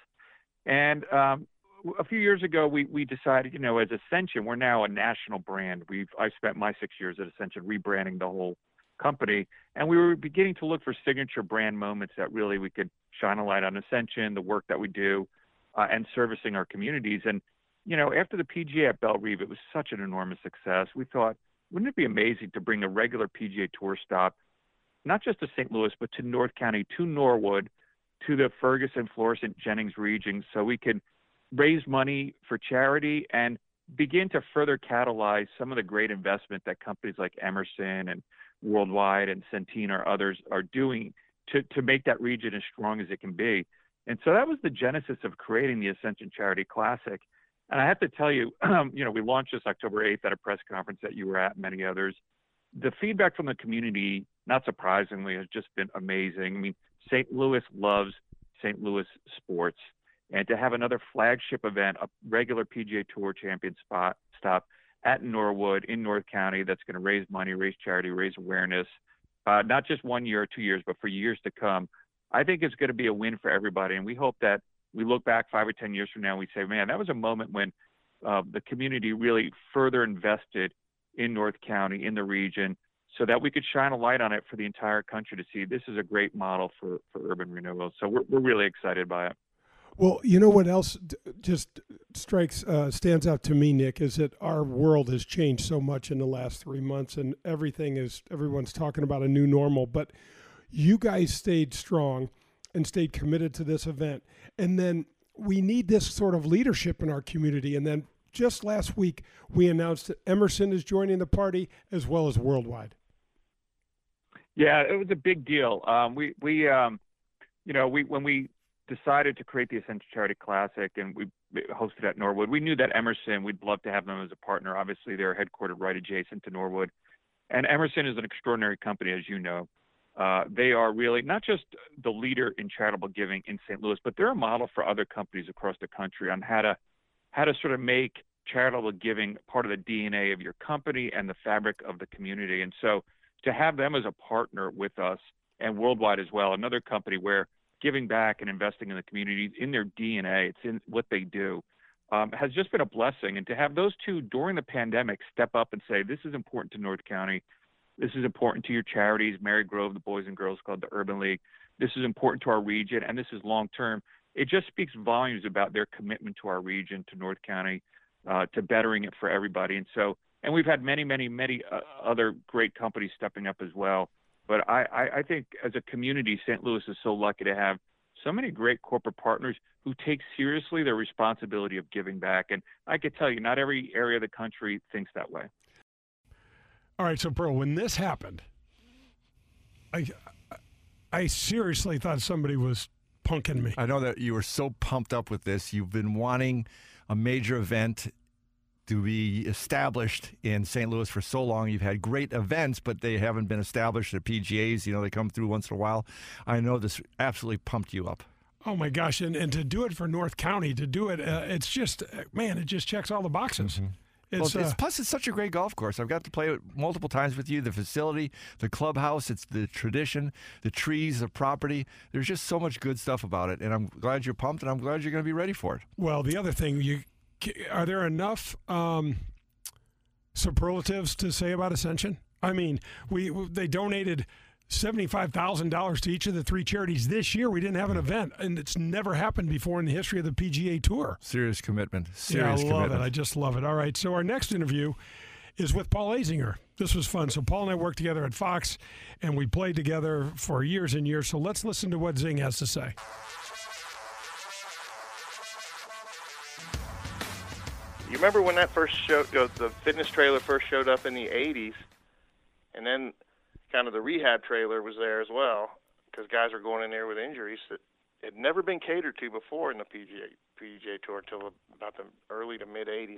And um, a few years ago, we we decided, you know, as Ascension, we're now a national brand. We've I spent my six years at Ascension rebranding the whole company, and we were beginning to look for signature brand moments that really we could shine a light on Ascension, the work that we do, uh, and servicing our communities. And, you know, after the P G A at Bellerive, it was such an enormous success. We thought, wouldn't it be amazing to bring a regular P G A Tour stop, not just to Saint Louis, but to North County, to Norwood, to the Ferguson, Florissant, Jennings region, so we could raise money for charity and begin to further catalyze some of the great investment that companies like Emerson and Worldwide and Centene or others are doing to, to make that region as strong as it can be. And so that was the genesis of creating the Ascension Charity Classic. And I have to tell you, um, you know, we launched this October eighth at a press conference that you were at, and many others. The feedback from the community, not surprisingly, has just been amazing. I mean, Saint Louis loves Saint Louis sports. And to have another flagship event, a regular P G A Tour champion spot stop at Norwood in North County that's going to raise money, raise charity, raise awareness, uh, not just one year or two years, but for years to come, I think it's going to be a win for everybody. And we hope that we look back five or ten years from now and we say, man, that was a moment when uh, the community really further invested in North County, in the region, so that we could shine a light on it for the entire country to see this is a great model for, for urban renewal. So we're, we're really excited by it. Well, you know what else just strikes, uh, stands out to me, Nick, is that our world has changed so much in the last three months, and everything is, everyone's talking about a new normal, but you guys stayed strong and stayed committed to this event. And then we need this sort of leadership in our community. And then just last week, we announced that Emerson is joining the party as well as Worldwide. Yeah, it was a big deal. Um, we, we, um, you know, we, when we decided to create the Ascension Charity Classic and we hosted at Norwood, we knew that Emerson, we'd love to have them as a partner. Obviously, they're headquartered right adjacent to Norwood. And Emerson is an extraordinary company, as you know. Uh, they are really not just the leader in charitable giving in Saint Louis, but they're a model for other companies across the country on how to how to sort of make charitable giving part of the D N A of your company and the fabric of the community. And so to have them as a partner with us, and Worldwide as well, another company where giving back and investing in the community in their D N A, it's in what they do, um, has just been a blessing. And to have those two during the pandemic step up and say, this is important to North County, this is important to your charities, Mary Grove, the Boys and Girls Club, the Urban League, this is important to our region, and this is long-term. It just speaks volumes about their commitment to our region, to North County, uh, to bettering it for everybody. And so, and we've had many, many, many uh, other great companies stepping up as well. But I, I, I think as a community, Saint Louis is so lucky to have so many great corporate partners who take seriously their responsibility of giving back. And I could tell you, not every area of the country thinks that way. All right, so, Pearl, when this happened, I, I seriously thought somebody was punking me. I know that you were so pumped up with this. You've been wanting a major event to be established in Saint Louis for so long. You've had great events, but they haven't been established at P G As. You know, they come through once in a while. I know this absolutely pumped you up. Oh, my gosh, and, and to do it for North County, to do it, uh, it's just, man, it just checks all the boxes. Mm-hmm. It's, well, it's, uh, plus, it's such a great golf course. I've got to play it multiple times with you. The facility, the clubhouse, it's the tradition, the trees, the property. There's just so much good stuff about it, and I'm glad you're pumped, and I'm glad you're going to be ready for it. Well, the other thing, you are there enough um, superlatives to say about Ascension? I mean, we they donated seventy-five thousand dollars to each of the three charities this year. We didn't have an event, and it's never happened before in the history of the P G A Tour. Serious commitment. Serious yeah, I love commitment. it. I just love it. All right, so our next interview is with Paul Azinger. This was fun. So Paul and I worked together at Fox, and we played together for years and years. So let's listen to what Zing has to say. You remember when that first show, the fitness trailer first showed up in the eighties, and then kind of the rehab trailer was there as well, because guys were going in there with injuries that had never been catered to before in the P G A, P G A Tour until about the early to mid-eighties.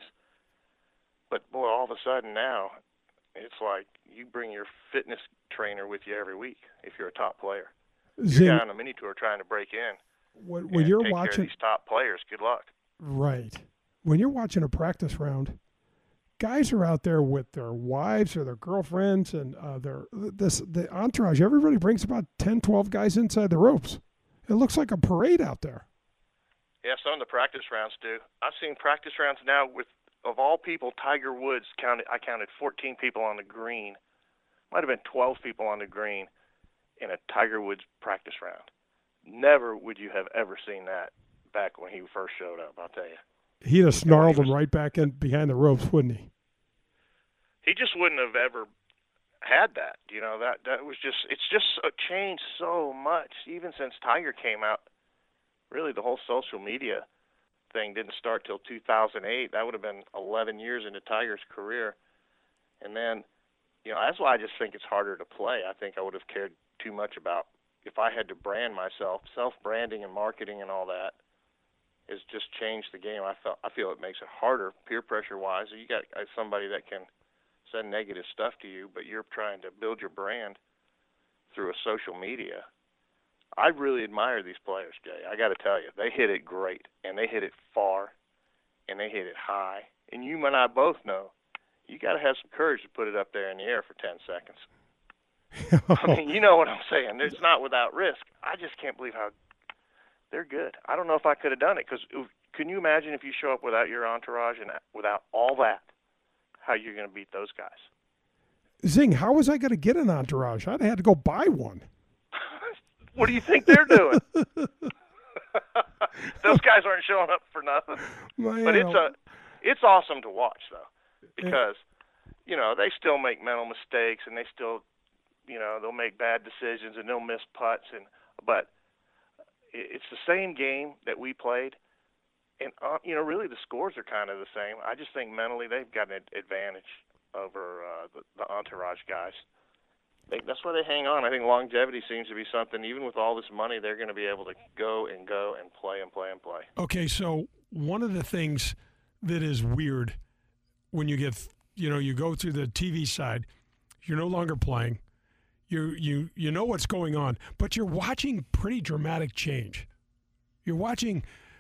But, boy, all of a sudden now, it's like you bring your fitness trainer with you every week if you're a top player. Zing, you're down on a mini tour trying to break in. When, when you're take watching care of these top players, good luck. Right. When you're watching a practice round, guys are out there with their wives or their girlfriends and uh, their this the entourage. Everybody brings about ten, twelve guys inside the ropes. It looks like a parade out there. Yeah, some of the practice rounds do. I've seen practice rounds now with, of all people, Tiger Woods counted. I counted fourteen people on the green. Might have been twelve people on the green in a Tiger Woods practice round. Never would you have ever seen that back when he first showed up, I'll tell you. He'd have snarled them right back in behind the ropes, wouldn't he? He just wouldn't have ever had that. You know, that that was just, it's just changed so much, even since Tiger came out. Really, the whole social media thing didn't start till two thousand eight. That would have been eleven years into Tiger's career. And then, you know, that's why I just think it's harder to play. I think I would have cared too much about if I had to brand myself. Self-branding and marketing and all that has just changed the game. I felt I feel it makes it harder peer pressure wise. You got somebody that can send negative stuff to you, but you're trying to build your brand through a social media. I really admire these players, Jay. I got to tell you, they hit it great, and they hit it far, and they hit it high. And you and I both know you got to have some courage to put it up there in the air for ten seconds. I mean, you know what I'm saying. It's not without risk. I just can't believe how they're good. I don't know if I could have done it, because can you imagine if you show up without your entourage and without all that, how you're going to beat those guys? Zing, how was I going to get an entourage? I'd have had to go buy one. What do you think they're doing? Those guys aren't showing up for nothing. Man. But it's a, it's awesome to watch, though, because, you know, they still make mental mistakes, and they still, you know, they'll make bad decisions, and they'll miss putts. And but it's the same game that we played. And, uh, you know, really the scores are kind of the same. I just think mentally they've got an advantage over uh, the, the entourage guys. They, that's why they hang on. I think longevity seems to be something, even with all this money, they're going to be able to go and go and play and play and play. Okay, so one of the things that is weird when you get, you know, you go through the T V side, you're no longer playing. You you you know what's going on, but you're watching pretty dramatic change. You're watching,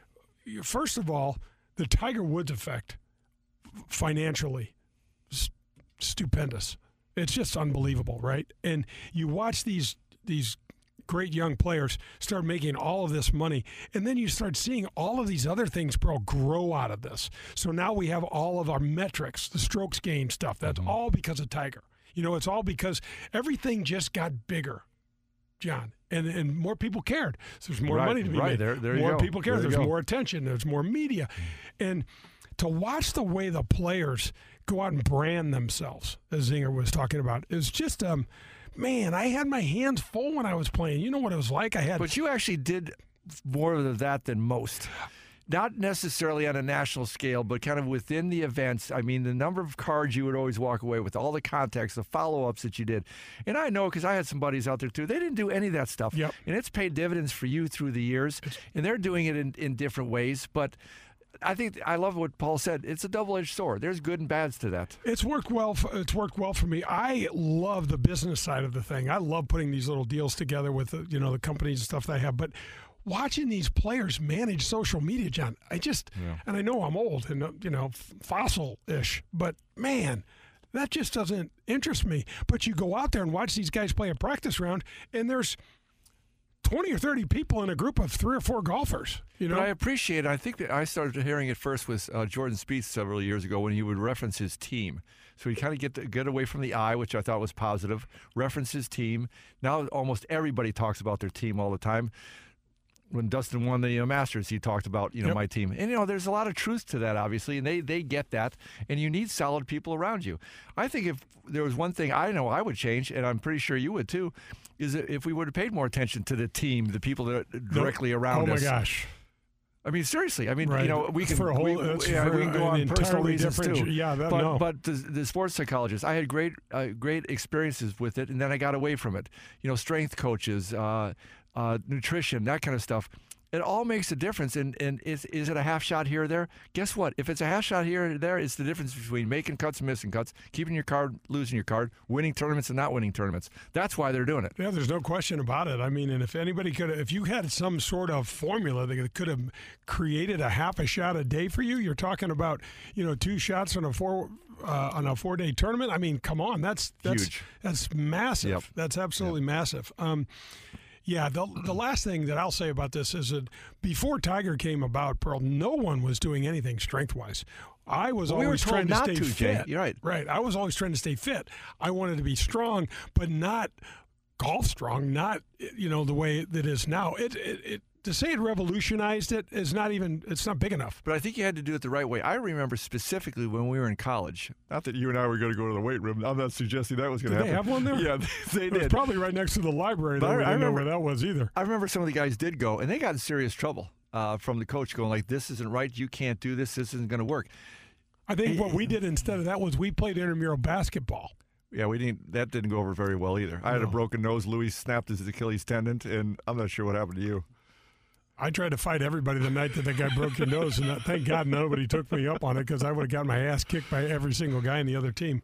first of all, the Tiger Woods effect financially, st- stupendous. It's just unbelievable, right? And you watch these these great young players start making all of this money, and then you start seeing all of these other things, bro, grow out of this. So now we have all of our metrics, the strokes gained stuff. That's mm-hmm. all because of Tiger. You know, it's all because everything just got bigger, John, and and more people cared. So there's more right, money to be right. made. There, there more you go. people care. There There's go. more attention. There's more media, and to watch the way the players go out and brand themselves, as Zinger was talking about, is just, um, man, I had my hands full when I was playing. You know what it was like? I had, But you actually did more of that than most. Not necessarily on a national scale, but kind of within the events. I mean, the number of cards you would always walk away with, all the context, the follow-ups that you did. And I know because I had some buddies out there, too. They didn't do any of that stuff. Yep. And it's paid dividends for you through the years. And they're doing it in, in different ways. But I think I love what Paul said. It's a double-edged sword. There's good and bads to that. It's worked well. For, it's worked well for me. I love the business side of the thing. I love putting these little deals together with the, you know, the companies and stuff that I have. But watching these players manage social media, John, I just yeah. and I know I'm old and you know fossil-ish, but man, that just doesn't interest me. But you go out there and watch these guys play a practice round, and there's twenty or thirty people in a group of three or four golfers. You know, but I appreciate it. I think that I started hearing it first with uh, Jordan Spieth several years ago when he would reference his team. So he kind of get to, get away from the eye, which I thought was positive. Reference his team. Now almost everybody talks about their team all the time. when Dustin won the uh, Masters, he talked about, you know, Yep. my team. And, you know, there's a lot of truth to that, obviously, and they, they get that, and you need solid people around you. I think if there was one thing I know I would change, and I'm pretty sure you would too, is that if we would have paid more attention to the team, the people that are directly around oh us. my gosh. I mean, seriously. I mean, Right. you know, we can For a whole- we, that's yeah, for we can go an on personal entirely reasons different- too. yeah, that- but no. but the, the sports psychologists, I had great uh, great experiences with it, and then I got away from it. You know, strength coaches, uh, uh, nutrition, that kind of stuff. It all makes a difference. And, and is, is it a half shot here or there? Guess what? If it's a half shot here or there, it's the difference between making cuts and missing cuts, keeping your card, losing your card, winning tournaments and not winning tournaments. That's why they're doing it. Yeah, there's no question about it. I mean, and if anybody could, if you had some sort of formula that could have created a half a shot a day for you, you're talking about, you know, two shots on a four uh, on a four day tournament. I mean, come on, that's that's Huge. that's massive. Yep. That's absolutely massive. Um, Yeah, the the last thing that I'll say about this is that before Tiger came about, Pearl, no one was doing anything strength-wise. I was Well, we were always told trying to not stay to, Jay. fit. You're right. Right. I was always trying to stay fit. I wanted to be strong, but not golf strong, not, you know, the way that it is now. It, it, it to say it revolutionized it is not even, it's not big enough. But I think you had to do it the right way. I remember specifically when we were in college. Not that you and I were going to go to the weight room. I'm not suggesting that was going to Did happen. they have one there? Yeah, they It did. was probably right next to the library. But Though. I- We I didn't know remember- where that was either. I remember some of the guys did go, and they got in serious trouble uh, from the coach going like, this isn't right. You can't do this. This isn't going to work. I think what we did instead of that was we played intramural basketball. Yeah, we didn't. That didn't go over very well either. I had a No. broken nose. Louis snapped his Achilles tendon, and I'm not sure what happened to you. I tried to fight everybody the night that that guy broke your nose, and thank God nobody took me up on it because I would have got my ass kicked by every single guy in the other team.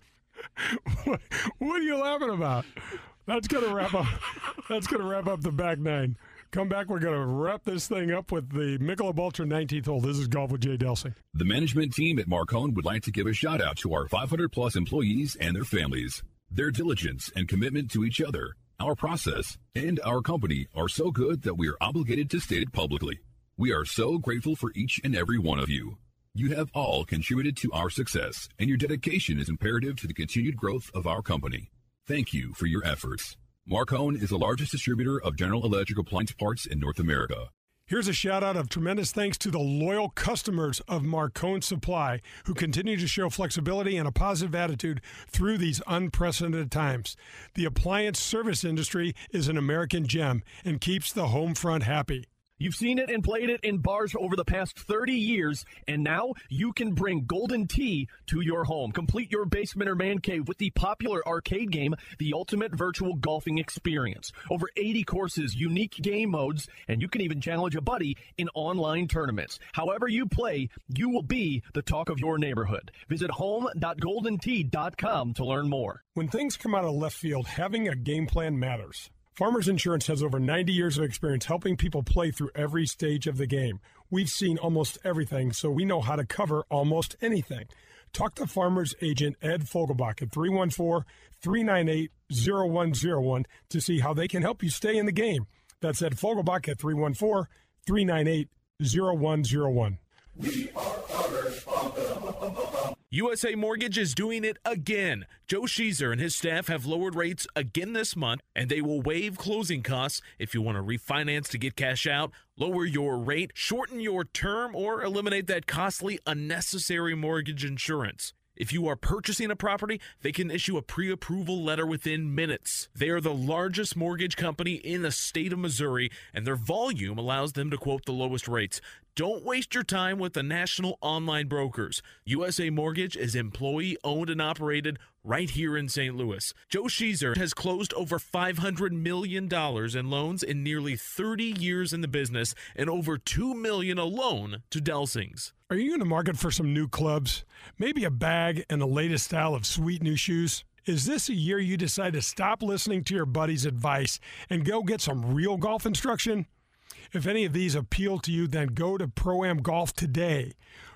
what, what are you laughing about? That's gonna wrap up. That's gonna wrap up the back nine. Come back. We're gonna wrap this thing up with the Michelob Ultra nineteenth hole. This is Golf with Jay Delsing. The management team at Marcone would like to give a shout out to our five hundred plus employees and their families. Their diligence and commitment to each other, our process, and our company are so good that we are obligated to state it publicly. We are so grateful for each and every one of you. You have all contributed to our success, and your dedication is imperative to the continued growth of our company. Thank you for your efforts. Marcone is the largest distributor of general electric appliance parts in North America. Here's a shout out of tremendous thanks to the loyal customers of Marcone Supply who continue to show flexibility and a positive attitude through these unprecedented times. The appliance service industry is an American gem and keeps the home front happy. You've seen it and played it in bars over the past thirty years, and now you can bring Golden Tee to your home. Complete your basement or man cave with the popular arcade game, The Ultimate Virtual Golfing Experience. Over eighty courses, unique game modes, and you can even challenge a buddy in online tournaments. However you play, you will be the talk of your neighborhood. Visit home dot golden tee dot com to learn more. When things come out of left field, having a game plan matters. Farmers Insurance has over ninety years of experience helping people play through every stage of the game. We've seen almost everything, so we know how to cover almost anything. Talk to Farmers agent Ed Fogelbach at three one four, three nine eight, zero one zero one to see how they can help you stay in the game. That's Ed Fogelbach at three one four, three nine eight, zero one zero one. U S A Mortgage is doing it again. Joe Sheezer and his staff have lowered rates again this month, and they will waive closing costs if you want to refinance to get cash out, lower your rate, shorten your term, or eliminate that costly, unnecessary mortgage insurance. If you are purchasing a property, they can issue a pre-approval letter within minutes. They are the largest mortgage company in the state of Missouri, and their volume allows them to quote the lowest rates. Don't waste your time with the national online brokers. U S A Mortgage is employee-owned and operated right here in Saint Louis. Joe Sheezer has closed over five hundred million dollars in loans in nearly thirty years in the business and over two million dollars alone to Delsings. Are you in the market for some new clubs? Maybe a bag and the latest style of sweet new shoes? Is this a year you decide to stop listening to your buddy's advice and go get some real golf instruction? If any of these appeal to you, then go to Pro-Am Golf today.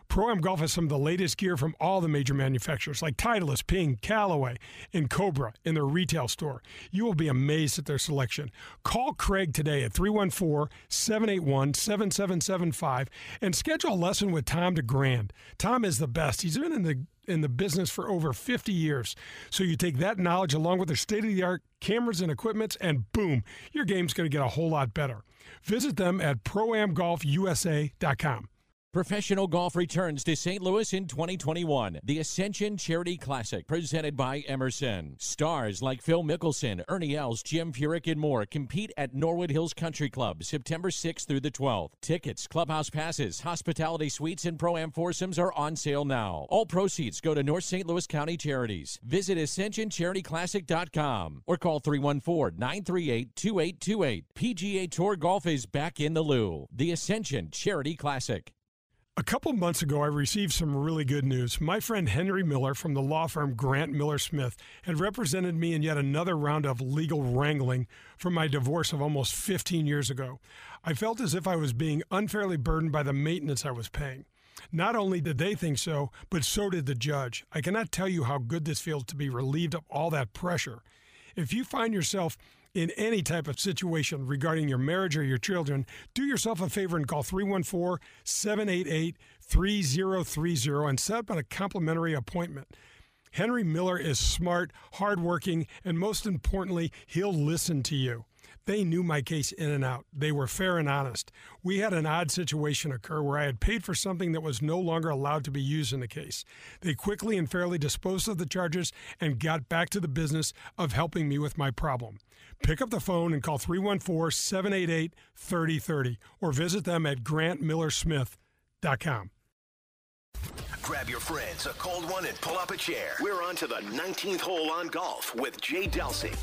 Pro-Am Golf has some of the latest gear from all the major manufacturers like Titleist, Ping, Callaway, and Cobra in their retail store. You will be amazed at their selection. Call Craig today at three one four, seven eight one, seven seven seven five and schedule a lesson with Tom DeGrand. Tom is the best. He's been in the in the business for over fifty years. So you take that knowledge along with their state-of-the-art cameras and equipment, and boom, your game's going to get a whole lot better. Visit them at pro am golf u s a dot com. Professional golf returns to Saint Louis in twenty twenty-one. The Ascension Charity Classic, presented by Emerson. Stars like Phil Mickelson, Ernie Els, Jim Furyk, and more compete at Norwood Hills Country Club September sixth through the twelfth. Tickets, clubhouse passes, hospitality suites, and Pro-Am foursomes are on sale now. All proceeds go to North Saint Louis County Charities. Visit ascension charity classic dot com or call three one four, nine three eight, two eight two eight. P G A Tour Golf is back in the Lou. The Ascension Charity Classic. A couple of months ago, I received some really good news. My friend Henry Miller from the law firm Grant Miller Smith had represented me in yet another round of legal wrangling from my divorce of almost fifteen years ago. I felt as if I was being unfairly burdened by the maintenance I was paying. Not only did they think so, but so did the judge. I cannot tell you how good this feels to be relieved of all that pressure. If you find yourself in any type of situation regarding your marriage or your children, do yourself a favor and call three one four, seven eight eight, three zero three zero and set up a complimentary appointment. Henry Miller is smart, hardworking, and most importantly, he'll listen to you. They knew my case in and out. They were fair and honest. We had an odd situation occur where I had paid for something that was no longer allowed to be used in the case. They quickly and fairly disposed of the charges and got back to the business of helping me with my problem. Pick up the phone and call three one four, seven eight eight, three zero three zero or visit them at grant miller smith dot com. Grab your friends, a cold one, and pull up a chair. We're on to the nineteenth hole on golf with Jay Delsing.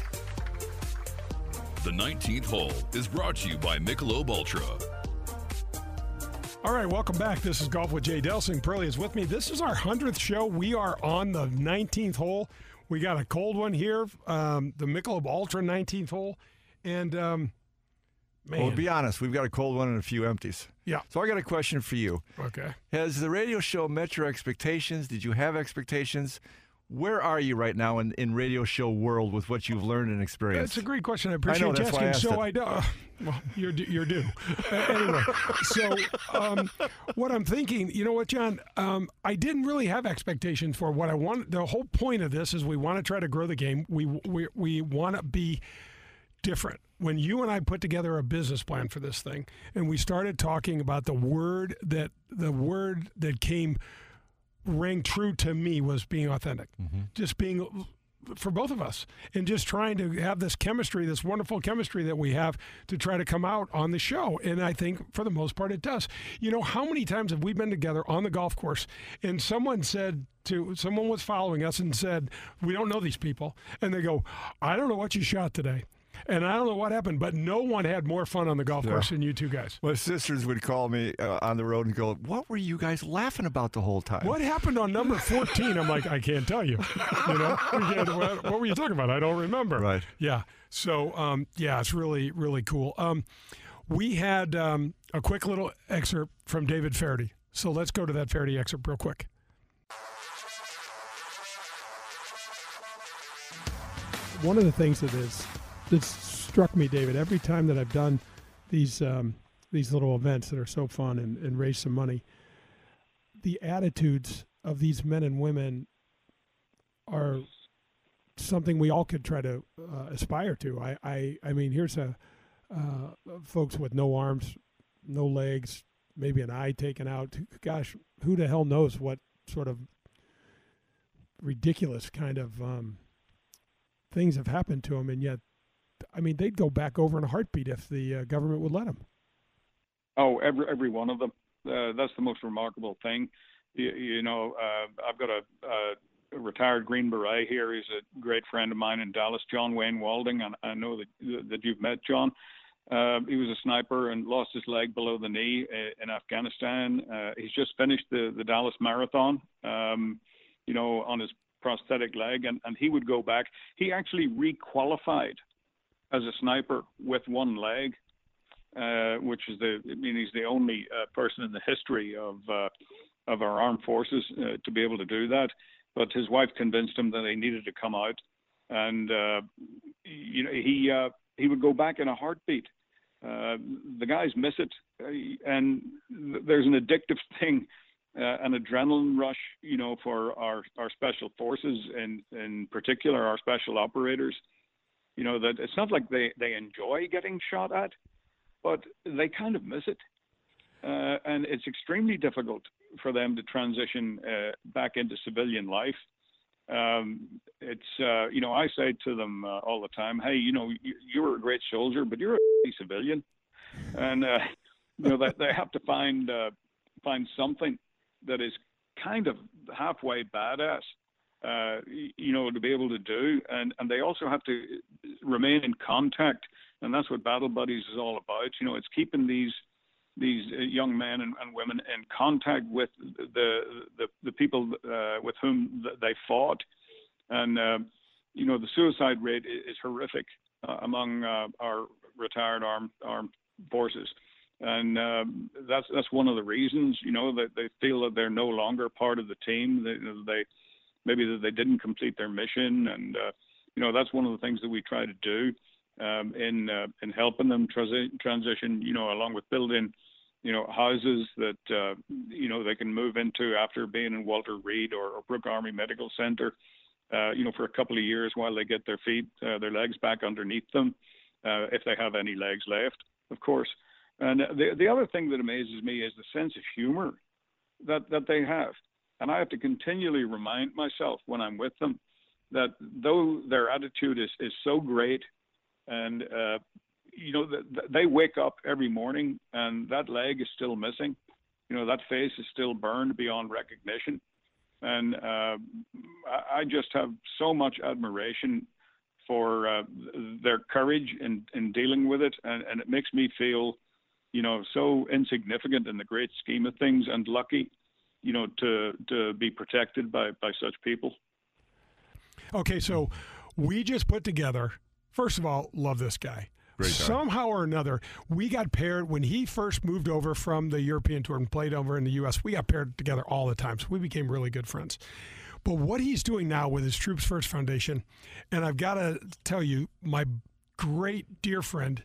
The nineteenth hole is brought to you by Michelob Ultra. All right, welcome back. This is Golf with Jay Delsing. Pearlie is with me. This is our hundredth show. We are on the nineteenth hole. We got a cold one here, um, the Michelob Ultra nineteenth hole. And, um, man. Well, to be honest, we've got a cold one and a few empties. Yeah. So I got a question for you. Okay. Has the radio show met your expectations? Did you have expectations? Where are you right now in, in radio show world with what you've learned and experienced? That's a great question. I appreciate I know, you that's why I asking. asked So it. I do. Uh, well, you're due- you're due. Uh, anyway, so um, what I'm thinking, you know what, John? Um, I didn't really have expectations for what I want. The whole point of this is we want to try to grow the game. We we we want to be different. When you and I put together a business plan for this thing, and we started talking about the word that the word that came. rang true to me was being authentic, mm-hmm. just being for both of us, and just trying to have this chemistry, this wonderful chemistry that we have to try to come out on the show. And I think for the most part it does. You know, how many times have we been together on the golf course and someone said to someone was following us and said, we don't know these people, and they go, I don't know what you shot today. And I don't know what happened, but no one had more fun on the golf course Yeah. than you two guys. My sisters would call me uh, on the road and go, what were you guys laughing about the whole time? What happened on number fourteen? I'm like, I can't tell you. You know, we can't- what, what were you talking about? I don't remember. Right. Yeah. So, um, yeah, it's really, really cool. Um, we had um, a quick little excerpt from David Feherty. So let's go to that Feherty excerpt real quick. One of the things that is that struck me, David, every time that I've done these um, these little events that are so fun and, and raise some money, the attitudes of these men and women are something we all could try to uh, aspire to. I, I, I mean, here's a uh, folks with no arms, no legs, maybe an eye taken out. Gosh, who the hell knows what sort of ridiculous kind of um, things have happened to them, and yet, I mean, they'd go back over in a heartbeat if the uh, government would let them. Oh, every every one of them. Uh, that's the most remarkable thing. You, you know, uh, I've got a, a retired Green Beret here. He's a great friend of mine in Dallas, John Wayne Walding, and I know that that you've met John. Uh, he was a sniper and lost his leg below the knee in Afghanistan. Uh, he's just finished the, the Dallas Marathon, um, you know, on his prosthetic leg, and, and he would go back. He actually re-qualified as a sniper with one leg, uh, which is the, I mean, he's the only uh, person in the history of uh, of our armed forces uh, to be able to do that. But his wife convinced him that he needed to come out, and uh, you know he uh, he would go back in a heartbeat. Uh, the guys miss it, uh, and th- there's an addictive thing, uh, an adrenaline rush, you know, for our, our special forces and in particular our special operators. You know, that it's not like they, they enjoy getting shot at, but they kind of miss it. Uh, and it's extremely difficult for them to transition uh, back into civilian life. Um, it's, uh, you know, I say to them uh, all the time, hey, you know, you, you're a great soldier, but you're a civilian. And, uh, you know, they, they have to find, uh, find something that is kind of halfway badass, uh, you know, to be able to do. And, and they also have to remain in contact. And that's what Battle Buddies is all about. You know, it's keeping these these young men and, and women in contact with the the, the people uh, with whom they fought. And, uh, you know, the suicide rate is horrific uh, among uh, our retired armed, armed forces. And um, that's that's one of the reasons, you know, that they feel that they're no longer part of the team. They, they maybe that they didn't complete their mission. And, uh, you know, that's one of the things that we try to do. Um, in uh, in helping them transi- transition, you know, along with building, you know, houses that, uh, you know, they can move into after being in Walter Reed or, or Brooke Army Medical Center, uh, you know, for a couple of years while they get their feet, uh, their legs back underneath them, uh, if they have any legs left, of course. And the the other thing that amazes me is the sense of humor that, that they have. And I have to continually remind myself when I'm with them that though their attitude is, is so great, and, uh, you know, the, the, they wake up every morning and that leg is still missing. You know, that face is still burned beyond recognition. And uh, I, I just have so much admiration for uh, their courage in, in dealing with it. And, and it makes me feel, you know, so insignificant in the great scheme of things and lucky, you know, to, to be protected by, by such people. Okay, so we just put together... First of all, love this guy. Great guy. Somehow or another, we got paired when he first moved over from the European tour and played over in the U S. We got paired together all the time, so we became really good friends. But what he's doing now with his Troops First Foundation, and I've got to tell you, my great dear friend,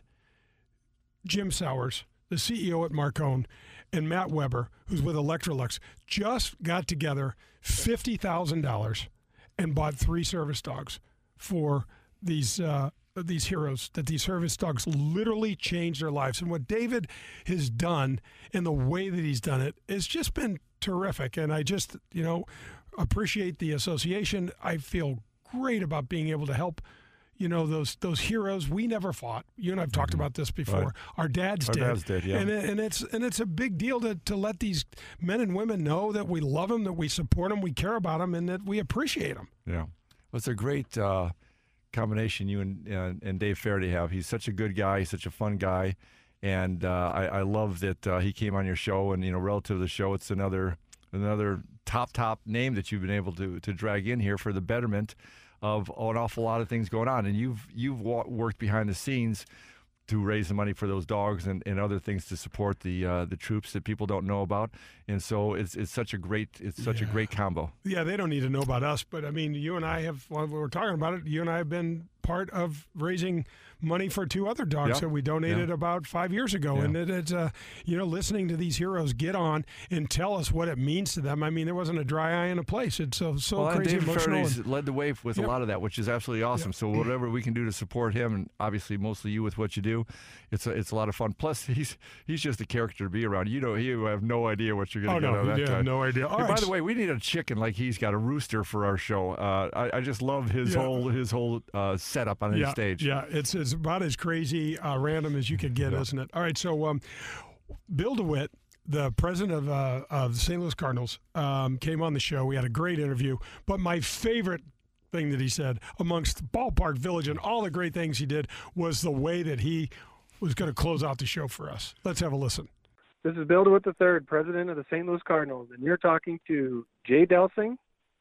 Jim Sowers, the C E O at Marcone, and Matt Weber, who's with Electrolux, just got together fifty thousand dollars and bought three service dogs for these uh, these heroes, that these service dogs literally changed their lives. And what David has done and the way that he's done it has just been terrific. And I just, you know, appreciate the association. I feel great about being able to help, you know, those those heroes. We never fought. You and I have talked mm-hmm. about this before. Right. Our dads Our did. dads did, yeah. And, and it's and it's a big deal to, to let these men and women know that we love them, that we support them, we care about them, and that we appreciate them. Yeah. Well, it's a great uh, combination you and, uh, and Dave Faraday have. He's such a good guy. He's such a fun guy. And uh, I, I love that uh, he came on your show. And, you know, relative to the show, it's another another top, top name that you've been able to to drag in here for the betterment of an awful lot of things going on. And you've you've worked behind the scenes to raise the money for those dogs and, and other things to support the uh, the troops that people don't know about. And so it's it's such a great it's such yeah. a great combo. Yeah, they don't need to know about us, but I mean, you and I have, while we're talking about it, you and I have been part of raising money for two other dogs yeah. that we donated yeah. about five years ago. Yeah. And it, it's, uh, you know, listening to these heroes get on and tell us what it means to them. I mean, there wasn't a dry eye in a place. It's so, so well, crazy and David emotional. Faraday's led the way with yep. a lot of that, which is absolutely awesome. Yep. So whatever we can do to support him, and obviously mostly you with what you do, it's a, it's a lot of fun. Plus, he's he's just a character to be around. You know, you have no idea what you're going to oh, get no, out of that yeah, guy. no idea. Hey, right. By the way, we need a chicken like he's got, a rooster for our show. Uh, I, I just love his yeah. whole his whole uh, setup on his yeah, stage. Yeah, it's it's about as crazy uh, random as you could get, yeah. isn't it? All right, so um, Bill DeWitt, the president of uh, of the Saint Louis Cardinals, um, came on the show. We had a great interview, but my favorite thing that he said, amongst Ballpark Village and all the great things he did, was the way that he was going to close out the show for us. Let's have a listen. This is Bill DeWitt the third, president of the Saint Louis Cardinals, and you're talking to Jay Delsing.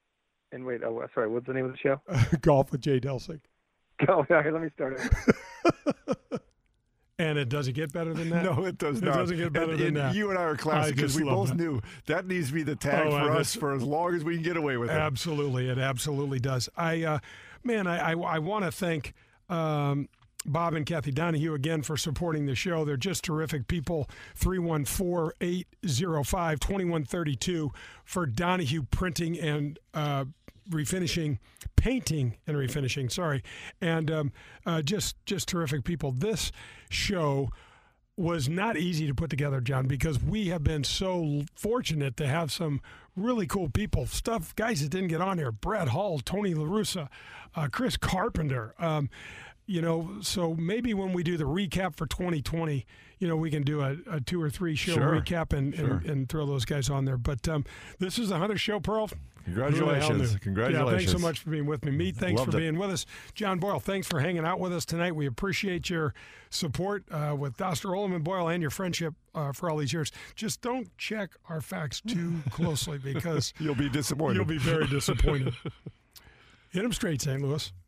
And wait, oh, sorry, what's the name of the show? Golf with Jay Delsing. Oh, yeah, let me start it. And it doesn't get better than that? No, it does it not. It doesn't get better and, than and that. You and I are classic because we both that. knew that needs to be the tag oh, for I us for as long as we can get away with it. Absolutely. It absolutely does. I, uh, man, I, I, I want to thank um, Bob and Kathy Donahue again for supporting the show. They're just terrific people. three one four, eight zero five, two one three two for Donahue Printing and uh, refinishing, painting and refinishing, sorry. And um, uh, just just terrific people. This show was not easy to put together, John, because we have been so fortunate to have some really cool people, stuff, guys that didn't get on here, Brett Hull, Tony La Russa, uh, Chris Carpenter. Um, you know, so maybe when we do the recap for twenty twenty, you know, we can do a, a two or three show sure. recap and, sure. and, and throw those guys on there. But um, this is the hundredth show, Pearl. Congratulations. Congratulations. Yeah, thanks so much for being with me. Meat, thanks Loved for it. being with us. John Boyle, thanks for hanging out with us tonight. We appreciate your support uh, with Doster, Ullman, Boyle, and your friendship uh, for all these years. Just don't check our facts too closely because you'll be disappointed. You'll be very disappointed. Hit them straight, Saint Louis.